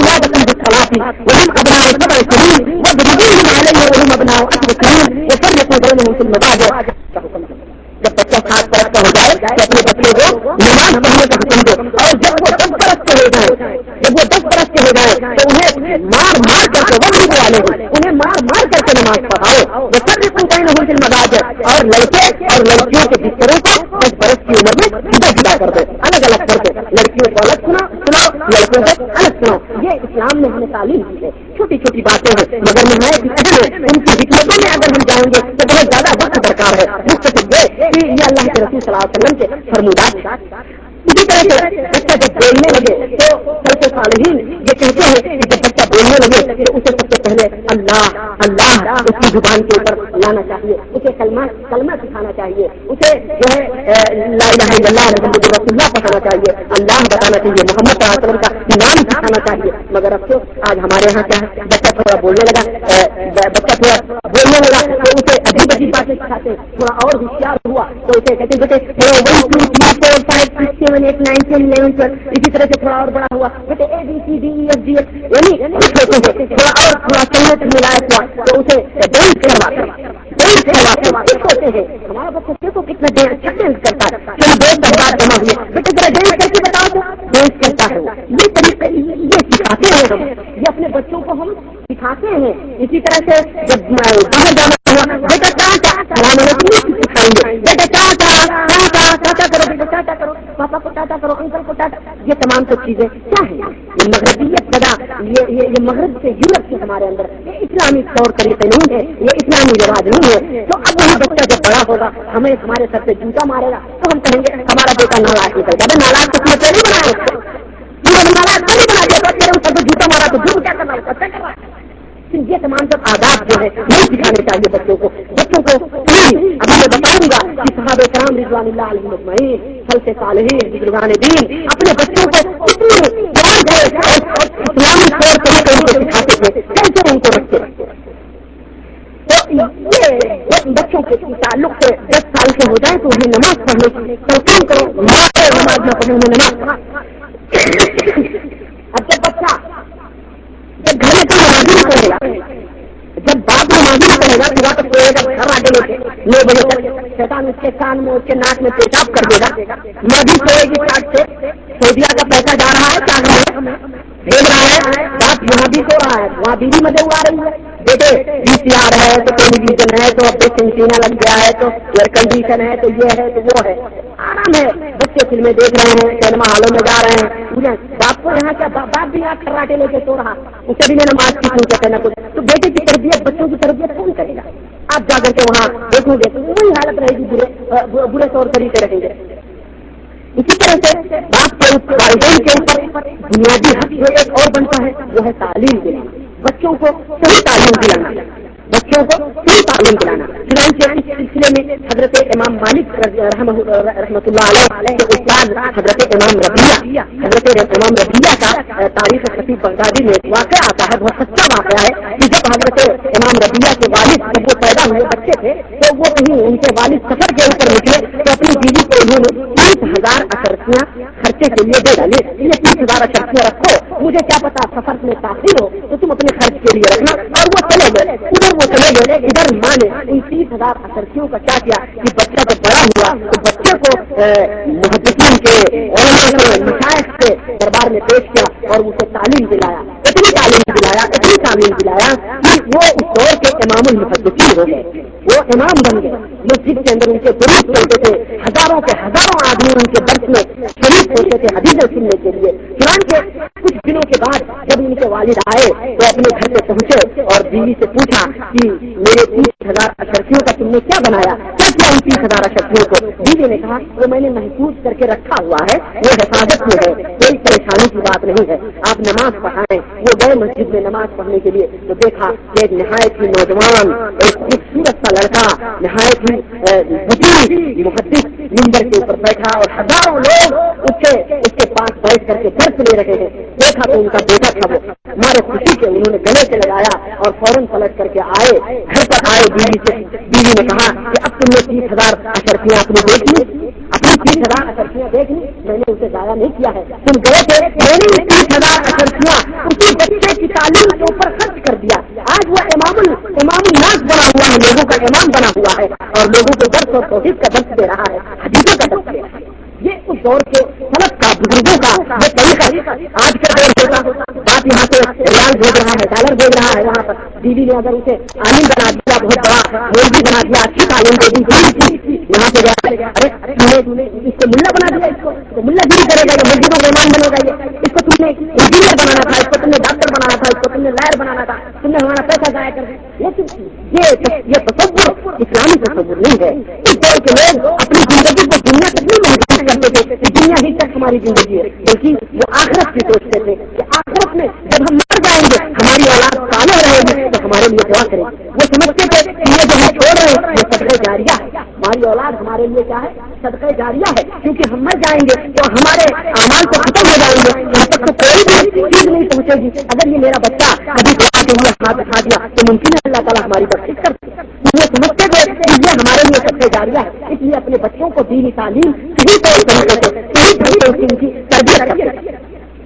جب بچہ 7 برس کا ہو جائے تو اپنے بچے کو نماز پڑھنے کا حکم دو اور جب وہ 10 برس کے ہو جائے تو انہیں مار کر کے وقت والے انہیں مار کر کے نماز پڑھاؤ. وہ سب مزاج ہے اور لڑکے اور لڑکیوں کے بستروں کو 10 برس کی عمر میں جدا کر دو, الگ الگ کر دو. لڑکیوں کو الگ سناؤ, لڑکوں کو الگ سناؤ. یہ اسلام نے ہمیں تعلیم دی ہے. چھوٹی چھوٹی باتیں ہیں مگر نہایت اہم ہے. ان کی حکمتوں میں اگر ہم جائیں گے تو بہت زیادہ وقت درکار ہے. یہ اللہ کے رسول صلی اللہ علیہ وسلم کے فرمودات. اسی طرح سے بچہ جب بولنے لگے تو سلف صالحین یہ کہتے ہیں کہ جب بچہ بولنے لگے تو اسے سب سے پہلے اللہ اس کی زبان کے اوپر لانا چاہیے. اسے کلمہ سکھانا چاہیے. اسے جو ہے لا الہ الا اللہ محمد رسول اللہ بتانا چاہیے. اللہ بتانا چاہیے. محمد صلی اللہ علیہ وسلم کا نام سکھانا چاہیے. مگر افسوس آج ہمارے یہاں کیا ہے, بچہ تھوڑا بولنے لگا تو اسے عجیب عجیب باتیں سکھاتے ہیں. تھوڑا اور ہوشیار ہوا تو اسے کہتے ہیں بیٹے 1 2 3 4 5 6 7 8 9 10 11 12. اسی طرح سے تھوڑا اور بڑا ہوا بیٹے ABCDEFG یعنی کچھ ہوتے ہیں تھوڑا چلنے سے ملایا ہوا تو اسے ڈانس کرواتے ہوتے ہیں. ہمارا بچہ دیکھو کتنا اچھا ڈانس کرتا ہے. چلو 2 بات جمع ہوئے بیٹے ذرا ڈانس کر کے بتاؤ تو ڈانس کرتا ہے. یہ طریقے یہ سکھاتے ہیں ہم, یہ اپنے بچوں کو ہم سکھاتے ہیں. اسی طرح سے جب باہر جانا ہوا بیٹا سکھائیں گے بیٹا ٹاٹا کرو, بیٹا ٹاٹا کرو, پاپا کو ٹاٹا کرو, انکل کو ٹاٹا. یہ تمام سب چیزیں کیا ہیں؟ یہ مغربیت پیدا یہ مغرب سے یورپ سے ہمارے اندر یہ اسلامی طور طریقے نہیں ہے, یہ اسلامی رواج نہیں ہے. تو اب وہی بچہ جب بڑا ہوگا ہمیں ہمارے سر پہ جوتا مارے گا تو ہم کہیں گے ہمارا بیٹا نالاک نکل گا. نالاک تو نہیں بنایا, نالاک نہیں بنا دیا سر پہ جوتا مارا تو کیا کرنا ہوتا. یہ تمام سب آداب جو ہے نہیں سکھانے چاہیے بچوں کو. ابھی میں بتاؤں گا کہ صحابہ کرام رضوان اللہ علیہم اجمعین سلف صالحین بزرگان دین اپنے بچوں کو کتنی پیار اور اسلامی طور طریقے ان کو سکھاتے تھے, کیسے ان کو رکھتے. تو یہ بچوں کے تعلق سے 10 سال کے ہو جائے تو انہیں نماز پڑھنے کی تلقین کرو. نماز نہ پڑھنے میں نماز. اب جب بچہ جب گھر میں کوئی نمازی نہ پڑھے گا, جب باپ نمازی نہ پڑھے گا تو واپس پڑے گا گھر آگے لے کے 9 بجے تک شیطان اس کے کان میں اس کے ناک میں پیشاب کر دے گا. ماں بھی سوئے گی ساتھ سے. سعودیہ کا پیسہ جا رہا ہے کیا ہمیں بھیج رہا ہے, باپ یہاں بھی سو رہا ہے, وہاں بیوی مزے اڑا رہی ہے. بیٹے VCR ہے تو ٹیلی ویژن ہے تو اب سینٹینا لگ گیا ہے تو ایئر کنڈیشن ہے تو یہ ہے تو وہ ہے، آرام ہے، بچے فلمیں دیکھ رہے ہیں، سینما ہالوں میں جا رہے ہیں، باپ کو یہاں کیا باپ بھی یہاں کراٹے لے کے سو رہا، اسے بھی میں نماز کی نہیں کہتے نہ کچھ، تو بیٹے کی تربیت بچوں کی تربیت کون کرے گا؟ آپ جا کر کے وہاں دیکھیں گے تو وہی حالت رہے گی، برے طور طریقے رہیں گے۔ اسی طرح سے باپ کے والدین کے اوپر بنیادی حق جو ایک اور بنتا ہے وہ ہے تعلیم دلانا، بچوں کو صحیح تعلیم دلانا، بچوں کو صحیح تعلیم دلانا۔ چنانچہ اس سلسلے میں حضرت امام مالک رحمۃ اللہ علیہ کے استاد حضرت امام ربیعہ کا تاریخ خطیب بغدادی میں واقعہ آتا ہے، بہت سچا واقعہ ہے کہ جب حضرت امام ربیعہ کے والد جب وہ پیدا ہوئے بچے تھے تو وہ کہیں ان کے والد سفر کے اوپر نکلے تو اپنی بیوی کو انہوں نے 30,000 اشرفیاں خرچے کے لیے دے ڈالی، یہ 30,000 اشرفیاں رکھو، مجھے کیا پتا سفر میں تاخیر ہو تو تم اپنے خرچ کے لیے رکھنا، اور وہ چلے گئے ادھر، وہ چلے گئے ادھر، ماں نے ان 30,000 اشرفیوں کا کیا کیا کہ بچہ جب بڑا ہوا تو بچے کو محدثین کے علماء کے مشائخ کے دربار میں پیش کیا اور اسے تعلیم دلایا، اتنی تعلیم دلایا کہ وہ اس دور کے امام المحدثین ہو گئے، وہ امام بن گئے، مسجد کے اندر ان کے دروس چلتے تھے، ہزاروں کے ہزاروں آدمی ان کے درس میں شریک ہوتے تھے حدیثیں سننے کے لیے۔ چنانچہ کچھ دنوں کے بعد جب ان کے والد آئے تو اپنے گھر پہ پہنچے اور بیوی سے پوچھا کہ میرے 30,000 اشرفیوں کا تم نے کیا بنایا، کیا کیا ان 30,000 اشرفیوں کو؟ بیوی نے کہا وہ میں نے محفوظ کر کے رکھا ہوا ہے، وہ حفاظت میں ہے، کوئی پریشانی کی بات نہیں ہے، آپ نماز پڑھائیں۔ وہ گئے مسجد میں نماز پڑھنے کے لیے تو دیکھا کہ ایک نہایت ہی نوجوان، ایک خوبصورت سا لڑکا، نہایت ہی محدث منبر کے اوپر بیٹھا اور ہزاروں لوگ اس کے پاس بیٹھ کر کے درس لے رہے ہیں۔ دیکھا تو ان کا بیٹا تھا، وہ ہمارے خوشی کے انہوں نے گلے سے لگایا اور فوراً پلٹ کر کے آئے، گھر پر آئے بیوی نے کہا کہ اب تم نے 30,000 اشرفیاں اپنی دیکھ لی، اپنی 30,000 اشرفیاں دیکھ لی، میں نے اسے ضائع نہیں کیا ہے، تم گئے تھے میں نے 30,000 اشرفیاں اسی بچے کی تعلیم کے اوپر خرچ کر دیا، آج وہ امام الناس بنا ہوا ہے، لوگوں کا امام بنا ہوا ہے اور لوگوں کو درس اور توحید کا درس دے رہا ہے، حدیثوں کا درس دے رہا ہے۔ یہ اس دور کے سلف کا، بزرگوں کا یہ طریقہ، آج کا دور ہوگا بات یہاں سے ریال بھیج رہا ہے، ڈالر بھیج رہا ہے، وہاں پر بیوی نے اگر اسے عالم بنا دیا، بہت بڑا مولوی بنا دیا، اچھی تعلیم دے دی، یہاں سے گیا ارے تم نے اس کو ملا بنا دیا، اس کو ملا گیری کرے گا، یہ مسجدوں کا امام بنے گا، یہ اس کو تم نے انجینئر بنانا تھا، اس کو تم نے ڈاکٹر بنانا تھا، اس کو تم نے لائر بنانا تھا، تم نے ہمارا پیسہ ضائع کر دیا۔ یہ تصور اسلامی تصور نہیں ہے۔ اس دور کے لوگ اپنی زندگی کو دنیا تک نہیں محسوس کرتے تھے کہ دنیا ہی تک ہماری زندگی ہے، بلکہ وہ آخرت کی سوچتے تھے کہ آخرت میں جب ہم مر جائیں گے ہماری اولاد صالح رہے گی تو ہمارے لیے دعا کرے گی۔ وہ سمجھتے تھے کہ یہ جو ہم چھوڑ رہے ہیں یہ صدقہ جاریہ ہے، ہماری اولاد ہمارے لیے کیا ہے، صدقہ جاریہ ہے، کیونکہ ہم مر جائیں گے تو ہمارے اعمال تو ختم ہو جائیں گے، ہم تک تو کوئی بھی چیز نہیں پہنچے گی۔ اگر یہ میرا بچہ کبھی دعا کے لیے ہاتھ اٹھا دیا تو ممکن ہے اللہ تعالیٰ ہماری بخشش کر دے۔ وہ سمجھتے تھے کہ یہ ہمارے لیے صدقہ جاریہ ہے، اس لیے اپنے بچوں کو دینی تعلیم صحیح طور طریقے سے صحیح طریقے سے ان کی تربیت کرتے تھے۔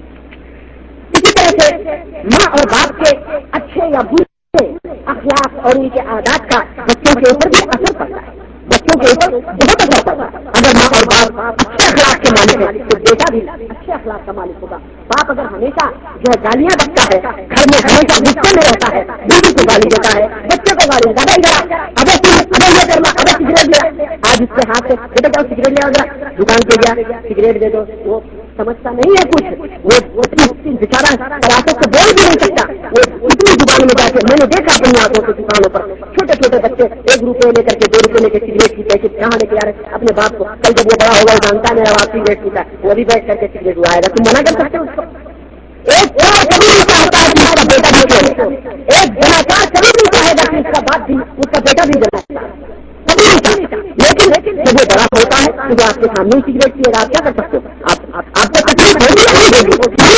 اسی طرح سے ماں اور باپ کے اچھے یا برے اخلاق اور ان کے عادات کا بچوں کے اوپر بھی اثر پڑتا ہے، بچوں کے اوپر بہت اثر پڑتا ہے۔ اگر ماں اور باپ اچھے اخلاق کے مالک ہیں تو بیٹا بھی اچھے اخلاق کا مالک ہوگا۔ باپ اگر ہمیشہ جو ہے گالیاں بکتا ہے، گھر میں ہمیشہ غصے میں رہتا ہے، بیوی کو گالی دیتا ہے، بچے کو گالی دیتا ہے، ابے یہ کرنا، ابے سگریٹ لیا، آج اس کے ہاتھ سے بیٹا جاؤ سگریٹ لے آؤ، دکان پہ گیا سگریٹ دے دو، وہ سمجھتا نہیں ہے کچھ، وہ بیچارہ کلاس سے بول بھی نہیں سکتا، وہ اتنی زبان میں جا کے میں نے دیکھا اپنی آنکھوں سے دکانوں پر چھوٹے چھوٹے بچے 1 روپے لے کر کے 2 روپے لے کے سگریٹ کی پیکٹ کہاں لے کے آ رہے اپنے باپ کو، کل جب وہ بڑا ہوگا جانتا ہے میرا باپ سگریٹ پیتا ہے، وہ بھی بیٹھ کر کے سگریٹ اڑائے گا، تم منع کر سکتے ہو اس کو؟ ایک کبھی نہیں چاہتا ہے کہ اس کا بیٹا بھی کرے، ایک جناکار کبھی نہیں چاہے گا کہ اس کا باپ بھی، اس کا بیٹا بھی جلاتا ہے، کبھی نہیں چاہتا، لیکن جب وہ بڑا ہوتا ہے تو وہ آپ کے سامنے سگریٹ پیے گا، آپ کیا کر سکتے ہو؟ آپ کو تکلیف ہوگی یا نہیں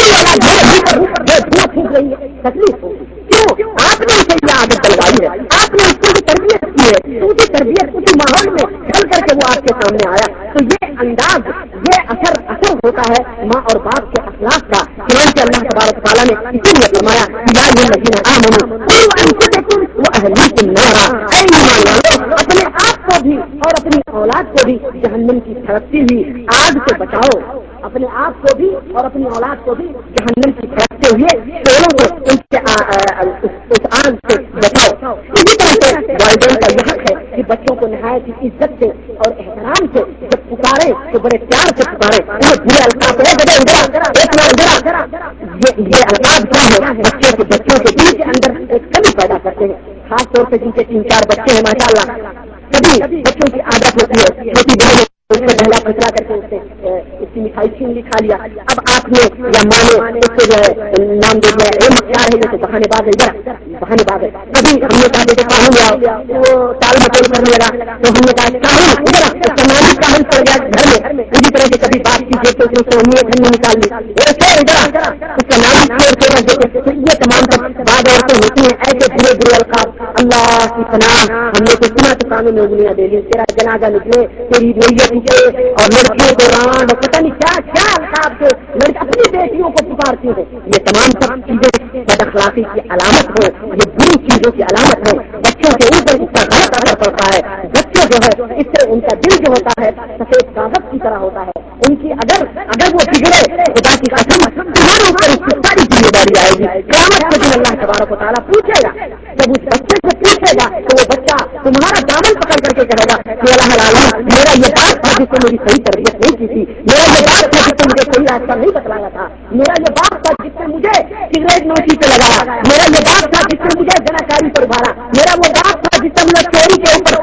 ہوگی؟ دھواں پھونک رہی ہے، تکلیف ہوگی، کیوں؟ آپ نے اسے یہ عادت ڈلوائی ہے، آپ نے اس کی تربیت کی ہے، اسی تربیت اسی ماحول میں ڈل کر کے وہ آپ کے سامنے آیا، تو یہ انداز، یہ اثر ہوتا ہے ماں اور باپ کے اخلاق کا۔ چنانچہ اللہ تبارک تعالیٰ نے اسی لیے فرمایا یا الذین آمنوا قوا انفسکم واہلیکم نارا، اے ایمان والو اپنے آپ کو بھی اور اپنی اولاد کو بھی جہنم کی بھڑکتی ہوئی آگ سے بچاؤ، اپنے آپ کو بھی اور اپنی اولاد کو بھی جہنم کی بھڑکتے ہوئے شعلوں سے اس آگ سے یہ الفاظ کیا ہے؟ بچوں کے دل کے اندر ایک کمی پیدا کرتے ہیں، خاص طور پہ جن کے 3-4 بچے ہیں ماشاء اللہ. کبھی بچوں کی عادت ہوتی ہے چھوٹی بہن اس کو بہلا پھسلا کر کے اس کی مٹھائی چھین لی کھا لیا. اب آپ نے یا ماں نے اس کو جو ہے نام دے دیا اے کیا ہے یہ تو بہانے باز ہے، بہانے باز ہے. کبھی ہم نے کہا بیٹے کہاں لیا وہ ٹال مٹول کرنے لگا تو ہم نے کہا کہاں پڑ گیا گھر میں. اسی طرح سے کبھی بات کی تو اس کو امی نکال لی اس کا نام یہ تمام بعض عورتیں ہوتی ہیں ایسے برے برے القاب. اللہ کی پناہ ہم نے تو سنا تو کانوں میں انگلیاں دے لی، تیرا جنازہ نکلے، تیری نیت نکلے، اور لڑکیوں کو رانڈ اور پتہ نہیں کیا القاب سے لڑکی اپنی بیٹیوں کو پکارتی ہیں. یہ تمام سب چیزیں بد اخلاقی کی علامت ہے، یہ بری چیزوں کی علامت ہے. بچوں کے اوپر اس کا غلط اثر پڑتا ہے. بچے جو ہے اس سے ان کا دل جو ہوتا ہے سفید کاغذ کی طرح ہوتا ہے. ان کی اگر وہ بگڑے خدا کی قسم تمہارے اوپر اس کی ساری ذمہ داری آئے گی. قیامت کے دن اللہ تبارک و تعالیٰ پوچھے گا، جب اس بچے سے پوچھے گا تو وہ بچہ تمہارا دامن پکڑ کر کے کہے گا کہ الہ العالمین میرا یہ بات تھا جس سے میری صحیح تربیت نہیں کی تھی، میرا یہ بات تھا جس سے مجھے صحیح راستہ نہیں بتلایا تھا، میرا یہ بات تھا جس سے مجھے سگریٹ نوشی پہ لگایا، میرا یہ بات تھا جس سے مجھے زناکاری پر ابھارا، میرا وہ بات تھا جس سے مجھے چوری کے اوپر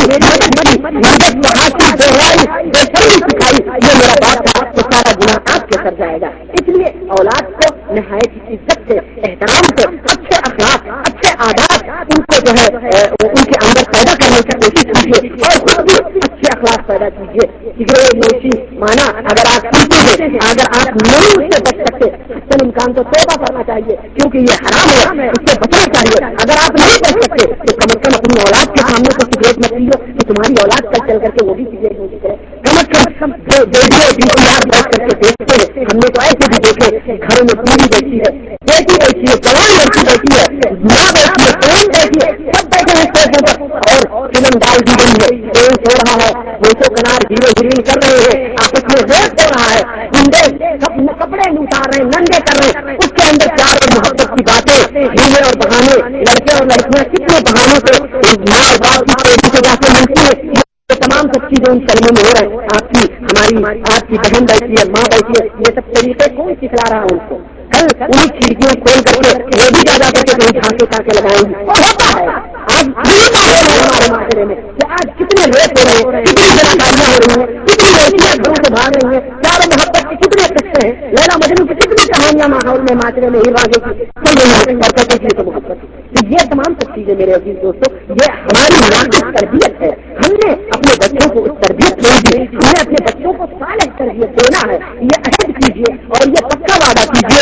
سکھائی، یہ میرا بات تھا تو سارا گناہ آپ کے سر جائے گا. اس لیے اولاد کو نہایت عزت سے، احترام سے، اچھے اخلاق، اچھے عادات ان کو جو ہے ان کے اندر پیدا کرنے کی کوشش کیجیے اور خود بھی اچھے اخلاق پیدا کیجیے. سگریٹ نوشی مانا اگر آپ پیتے ہیں، اگر آپ نہیں اس سے بچ سکتے حسن امکان تو توبہ کرنا چاہیے کیونکہ یہ حرام ہے، اس سے بچنا چاہیے. اگر آپ نہیں بچ سکتے تو کم از کم اپنی اولاد کے سامنے تو سگریٹ مت پیو کہ تمہاری اولاد کل چل کر کے وہ بھی سگریٹ نوشی کرے. کم از کم جو بیٹھ کر کے دیکھتے ہیں، ہم نے تو ایسے بھی دیکھے گھروں میں بیوی بیٹھی ہے، بیٹی بیٹھی ہے، جوان لڑکی بیٹھی ہے، ماں بیٹھی ہے، بہن بیٹھی ہے، سب بیٹھے ہیں سوفوں پر اور فلم ڈال دی گئی ہے. ٹرین سو رہا ہے، گوشو کنار ہیرو ہیروئن کر رہے ہیں، آپس میں ریپ ہو رہا ہے، گنڈے کپڑے اتار رہے ہیں، ننگے کر رہے ہیں. اس کے اندر پیار اور محبت کی باتیں، ہیلے اور بہانے، لڑکے اور لڑکیاں کتنے بہانوں سے ماں اور باپ کی پیڑھی سے جا کے ملتی ہے. یہ تمام سب چیزیں ان کلموں میں ہو رہے ہیں. آپ کی بہن بیٹھی ہے، ماں بیٹھی ہے، یہ سب طریقے کون سکھلا رہا ہے ان کو؟ کل انہیں کھڑکیوں کھول کر کے وہ بھی جا کر کے کہیں ٹھاکے لگائیں گے. ہوتا ہے آج ہمارے معاشرے میں کہ آج کتنے ریپ ہو رہے ہیں، کتنی جناکاریاں ہو رہی ہیں، کتنی لڑکیاں گھروں سے بھاگ رہی ہیں، پیار و محبت کے کتنے قصے ہیں، لیلا مجنو کی کتنی کہانیاں ماحول میں معاشرے میں ہیراگے کی تو محبت. یہ تمام سب چیزیں میرے عزیز دوستوں یہ ہماری ناقص تربیت ہے. ہم نے اپنے بچوں کو اس تربیت نہیں دی، ہمیں اپنے بچوں کو صالح تربیت دینا ہے. یہ عہد کیجیے اور یہ پکا وعدہ کیجیے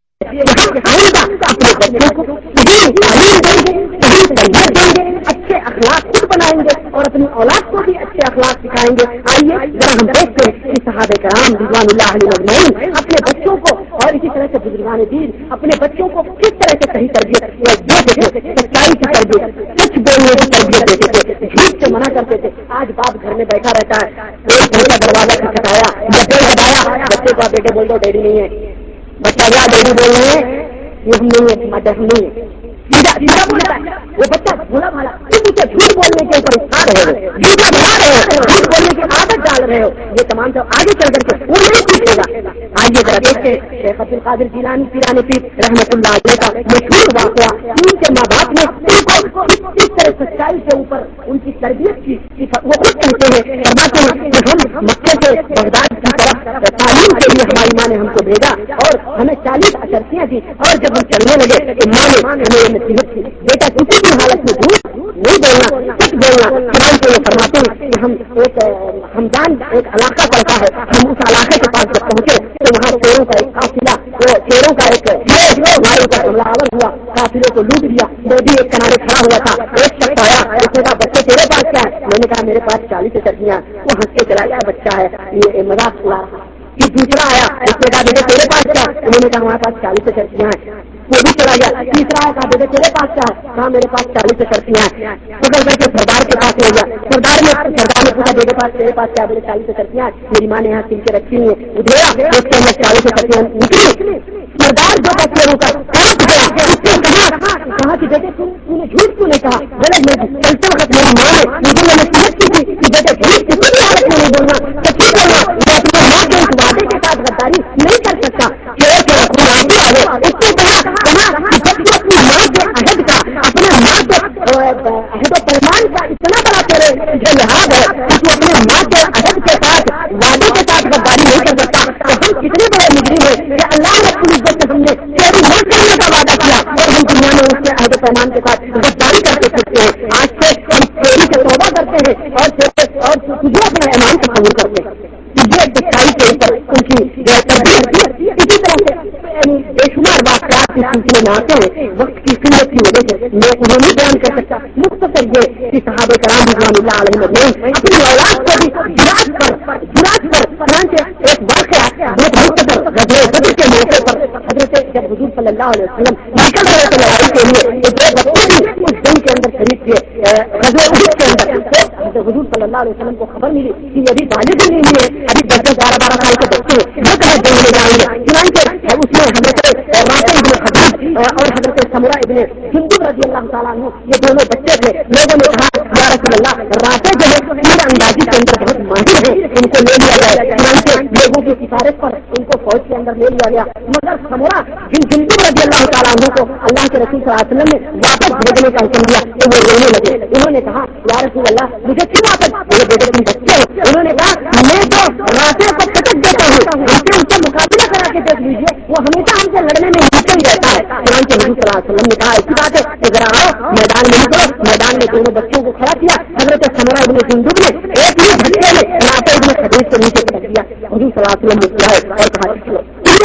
اپنے بچوں کو صحیح تعلیم دیں گے، صحیح تربیت دیں گے، اچھے اخلاق خود بنائیں گے اور اپنی اولاد کو بھی اچھے اخلاق سکھائیں گے. آئیے ذرا ہم دیکھتے ہیں کہ صحابہ کرام رضوان اللہ علیہ اجمعین اپنے بچوں کو اور اسی طرح سے بزرگان دین اپنے بچوں کو کس طرح سے صحیح تربیت دیتے تھے. سچائی کی تربیت، سچ بولنے کی تربیت دیتے تھے، جھوٹ سے منع کرتے تھے. آج باپ گھر میں بیٹھا رہتا ہے، ایک گھر کا دروازہ کھٹکھٹایا یا بیل دبایا، بچے کو بیٹے بول دو ڈیڈی نہیں ہے، بچہ کیا ڈیڈی بول رہے ہیں، یہ ہم نہیں ہے، مدر ہم نہیں ہے، سیدھا بولتا ہے. وہ بچہ بھولا بھالا کسی سے جھوٹ بولنے کے اوپر اٹھا رہے ہو، جھوٹا بنا رہے ہو، جھوٹ بولنے کی عادت ڈال رہے ہو. یہ تمام سب آگے چل کر کے وہ نہیں سیکھے گا. آئیے ذرا دیکھتے ہیں شیخ عبد القادر جیلانی پیرانی پیر رحمۃ اللہ علیہ کا مشہور واقعہ. ان کے ماں باپ نے ان کو اس طرح سچائی کے اوپر ان کی تربیت کی. وہ خود کہتے ہیں فرماتے ہیں کہ ہم مکے سے بغداد کی طرف تعلیم کے لیے ہماری ماں نے ہم کو بھیجا اور ہمیں 40 اشرفیاں دی اور جب ہم چلنے لگے تو ماں نے ہمیں یہ نصیحت کی بیٹا کسی بھی حالت میں جھوٹ نہیں بولنا، سچ بولنا. چنانچہ یہ فرماتے ہیں کہ ہم ایک ہمدان ایک علاقہ پڑتا ہے، ہم اس علاقے کے پاس جب پہنچے تو وہاں چوروں کا ایک قافلہ، وہ چوروں کا ایک ہمارے اوپر حملہ آور ہوا، قافلے کو لوٹ لیا. میں بھی ایک کنارے کھڑا ہوا تھا، ایک شخص آیا، اس نے کہا بچے تیرے پاس کیا ہے؟ میں نے کہا میرے پاس 40 اشرفیاں. وہ ہنس کے چلا گیا، بچہ ہے یہ مذاق اڑا رہا. پھر دوسرا آیا، اس نے کہا بیٹے تیرے پاس کیا؟ انہوں نے کہا ہمارے پاس 40 اشرفیاں ہیں. وہ بھی چلا گیا. تیسرا آیا، کہا بیٹے تیرے پاس کیا ہے؟ کہا میرے پاس 40 اشرفیاں ہیں. پکڑ کر کے سردار کے پاس لے گیا. سردار نے پوچھا تیرے پاس کیا؟ میرے 40 اشرفیاں ہیں، میری ماں نے یہاں سل کے رکھی ہوئی ہیں. ادھیرا اس کے اندر 40 اشرفیاں نکلی. سردار جو بچے روکا کہاں کہ بیٹے تم نے جھوٹ کیوں نہیں کہا؟ غلط نہیں، چلتے وقت میری ماں نے مجھے یہ نصیحت کی تھی کہ بیٹے جھوٹ کسی بھی حالت میں نہیں بولنا، سچی بولنا. میں اپنی ماں کے اس وعدے کے ساتھ غداری نہیں کر سکتا. چور کے خون آنسو آ گئے عہد و پیمان کا اتنا بڑا تیرے جو لحاظ ہے کہ تو اپنے ماں کے عہد کے ساتھ وعدے کے ساتھ غداری نہیں کر سکتا تو ہم کتنے بڑے مجرم ہیں کہ اللہ رب العزت سے ہم نے تیری نہ کرنے کا وعدہ کیا اور ہم دنیا میں اس کے عہد و پیمان کے ساتھ غداری کرتے پھرتے ہیں. آج سے ہم تیری سے توبہ کرتے ہیں اور تجھے اپنا ایمان کو قبول کرتے ہیں. تجھے سچائی کے اوپر ان کی تربیت کی. اسی طرح سے بے شمار واقعات کے سلسلے میں آتے ہیں. وقت کی قلت کی وجہ سے میں انہیں نہیں بیان کر سکتا. مختصر یہ کہ صحابہ کرام رضوان اللہ علیہ وسلم اپنی اولاد کو بھی جرات پر چنانچہ ایک واقعہ بہت مختصر غزوہ بدر کے موقع پر حضرت جب حضور صلی اللہ علیہ وسلم نکل رہے تھے لڑائی کے لیے تو دو بچے بھی اس دن کے اندر شریک تھے غزوہ احد کے اندر. تو حضور صلی اللہ علیہ وسلم کو خبر ملی کہ ابھی بالغ بھی نہیں ہے, ابھی 10-12 سال کے بچے وہ کہیں جنگ میں جائیں گے. چنانچہ اس میں حضرت رافع ابن خدیج اور حضرت سمرہ ابن جندب رضی اللہ تعالیٰ عنہ یہ دونوں بچے تھے. لوگوں نے کہا یا رسول اللہ رافع جو ہے تیر اندازی کے اندر بہت ماہر ہے, ان کو لے لیا جائے. چنانچہ لوگوں کی سفارش پر ان کو فوج کے اندر لے لیا گیا. مگر سمرہ بن جندب رضی اللہ تعالیٰ عنہ کو اللہ کے رسول صلی اللہ علیہ وسلم نے واپس بھیجنے کا حکم دیا تو وہ رونے لگے. انہوں نے کہا یا رسول اللہ مجھے کیوں واپس, میرے بیٹے تم بچے ہو. انہوں نے کہا میں تو رافع کو پٹک دیتا ہوں, ان سے مقابلہ کرا کے دیکھ لیجیے, وہ ہمیشہ ہم سے لڑنے میں نیچے ہی رہتا ہے. چنانچہ حضور صلی اللہ علیہ وسلم نے کہا ایسی بات ہے کہ ذرا آؤ میدان میں نکلو. میدان میں دونوں بچوں کو کھڑا کیا. حضرت سمرہ ابن جندب نے ایک ہی جھٹکے میں رافع ابن خدیج کے نیچے پٹک دیا. حضور صلی اللہ علیہ وسلم مسکرائے اور کہا چلو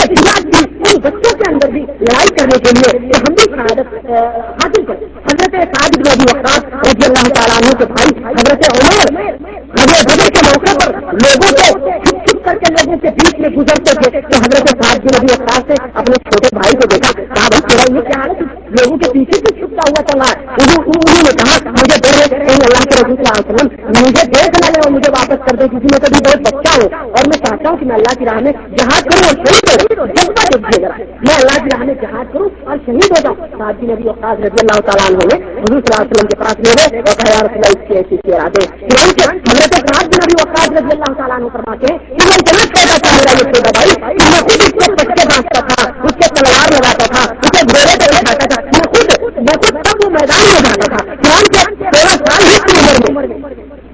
ان بچوں کے اندر بھی لڑائی کرنے کے لیے کہ ہم بھی شہادت حاصل کریں. حضرت سعد بن ابی وقاص رضی اللہ تعالیٰ عنہ کے بھائی حضرت عمر غزوہ بدر کے موقع پر لوگوں کو چھپ چھپ کر کے لوگوں کے بیچ میں گزرتے تھے تو حضرت سعد بن ابی وقاص نے اپنے چھوٹے بھائی کو دیکھا, کہا بھائی تیرا یہ کیا حالت لوگوں کے پیچھے سے چھپتا ہوا چل رہا ہے. انہوں نے کہا مجھے ڈر ہے کہیں اللہ کے رسول صلی اللہ علیہ وسلم مجھے دیکھ نہ لے اور مجھے واپس کر دے, کیونکہ میں کبھی بہت بچہ ہوں اور میں چاہتا ہوں کہ میں اللہ کی راہ میں جہاد کروں اور شہید ہو. جذبہ دیکھیے گا, میں اللہ کی راہ میں جہاد کروں اور شہید ہو جاؤں. سعد بن ابی وقاص رضی اللہ تعالیٰ عنہ نے حضور صلی اللہ علیہ وسلم کے پاس لے گئے اور کہا یا رسول اللہ اس کی ایسی ارادے. حضرت سعد بن ابی وقاص رضی اللہ تعالیٰ عنہ فرماتے ہیں کہ میں اتنا پیدا تھا میرا یہ چھوٹا بھائی کہ میں خود اس کو پٹکے باندھتا تھا, اس کے تلوار لگاتا تھا, اسے گھوڑے پہ بٹھاتا تھا, میں خود تب وہ میدان میں جاتا تھا. 13 سال ہی کی عمر میں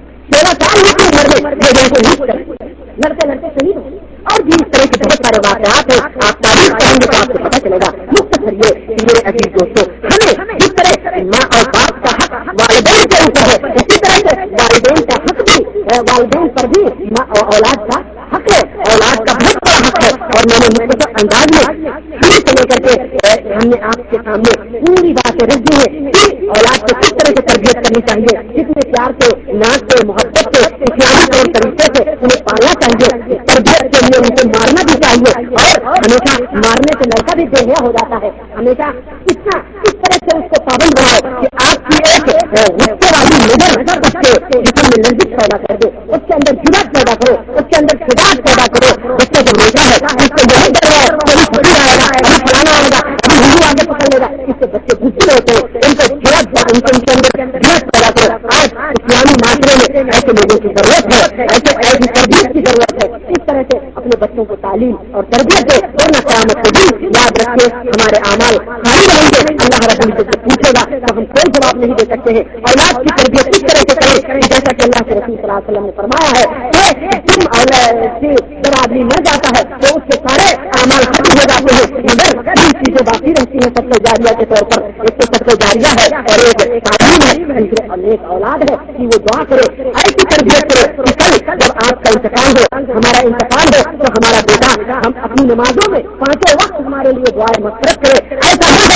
لڑتے لڑتے شہید ہو. اور بھی اس طرح کے بہت سارے واقعات ہیں, آپ تاریخ کریں گے تو آپ کو پتہ چلے گا. مختصر یہ کہ میرے عزیز دوستوں ہمیں جس طرح ماں اور باپ کا حق والدین کے اوپر ہے اسی طرح سے والدین کا حق بھی والدین پر بھی اولاد کا حق ہے, اولاد کا بہت بڑا حق ہے. اور میں نے مختصر انداز میں شروع سے لے کر کے ہم نے آپ کے سامنے پوری باتیں رکھ دی ہیں کہ اولاد کو کس طرح سے تربیت کرنی چاہیے, کتنے پیار سے, ناز سے, محبت سے, اسلامی طور طریقے سے انہیں پالنا چاہیے. تربیت کے لیے ان کو مارنا بھی چاہیے اور ہمیشہ مارنے سے لڑکا بھی بے حیا ہو جاتا ہے. ہمیشہ اس طرح سے اس کو پابند بناؤ کہ آپ کی ایک غصے والی نظر اس کے جسم میں لرزش پیدا کر دے, اس کے اندر جرات پیدا کرو, اس کے اندر شجاعت پیدا کرو. بچے جو بیٹا ہے اس کو یہی ڈر رہا ہے کوئی فقیر آئے گا, ابھی فلانا آئے گا, ابھی ہندو آگے پکڑ لے گا. اس سے بچے غصے ہوتے ہیں, ان کو ان کے اندر جرات پیدا کرو. آج اسلامی معاشرے میں ایسے لوگوں کی ضرورت ہے, ایسی تربیت کی ضرورت ہے. اس طرح سے اپنے بچوں کو تعلیم اور تربیت دے اور نہ قیامت کے دن یاد رکھے ہمارے اعمال خالی رہیں گے, اللہ رب العزت سے پوچھے گا تو ہم کوئی جواب نہیں دے سکتے ہیں. اولاد کی تربیت اس طرح سے کریں جیسا کہ اللہ کے رسول صلی اللہ علیہ وسلم نے فرمایا ہے کہ تم اولاد جب آدمی مر جاتا ہے تو اس کے سارے اعمال ختم ہو جاتے ہیں مگر 3 چیزیں باقی رہتی ہیں صدقہ جاریہ کے طور پر. ایک تو صدقہ جاریہ ہے اور ایک تعلیم ہے, دوسرے نیک اولاد ہے کہ وہ دعا کرے, ایسی تربیت کرے کہ کل جب آپ کا انتقال ہو, ہمارا انتقال ہو تو ہمارا بیٹا ہم اپنی نمازوں میں 5 وقت ہمارے لیے دعائیں مغفرت کرے. ایسا نہ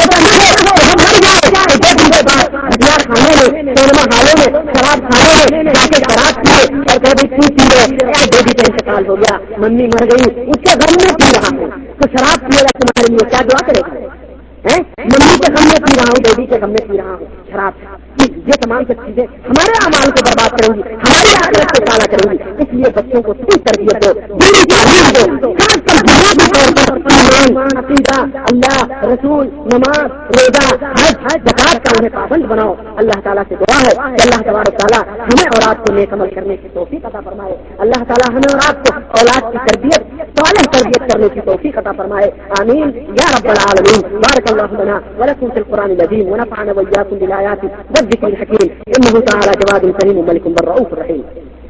ہو ہم مر جائے 2 دن کے بعد ہتھیار خانے میں, سینما ہالوں میں, شراب خانے میں جا کے شراب پیے اور کہہ بھائی کیوں پی رہے, بیٹی کا انتقال ہو گیا, ممی مر گئی, اس کے غم میں پی رہا ہوں تو شراب پیے گا تمہارے لیے کیا دعا کرے گا؟ ممی کے غم میں پی رہا ہوں, بیٹی کے غم میں پی رہا ہوں شراب. یہ تمام سب چیزیں ہمارے اعمال کو برباد کریں گی, ہماری آخرت کو کالا کریں گی. اس لیے بچوں کو صحیح تربیت دو, دینی تعلیم دو, خاص کر بنیادی طور پر ایمان, عقیدہ, اللہ, رسول, نماز, روزہ, حج, زکات کا انہیں پابند بناؤ. اللہ تعالیٰ سے دعا ہے کہ اللہ تبارک تعالیٰ ہمیں اور آپ کو نیک عمل کرنے کی توفیق عطا فرمائے. اللہ تعالیٰ ہمیں اور آپ کو اولاد کی تربیت, صالح تربیت کرنے کی توفیق عطا فرمائے. آمین یا رب العالمین. بارک الله لنا ولكم في القرآن العظيم ونفعنا وإياكم بالآيات والذكر الحكيم إنه تعالى جواد كريم ملك بر رؤوف رحيم.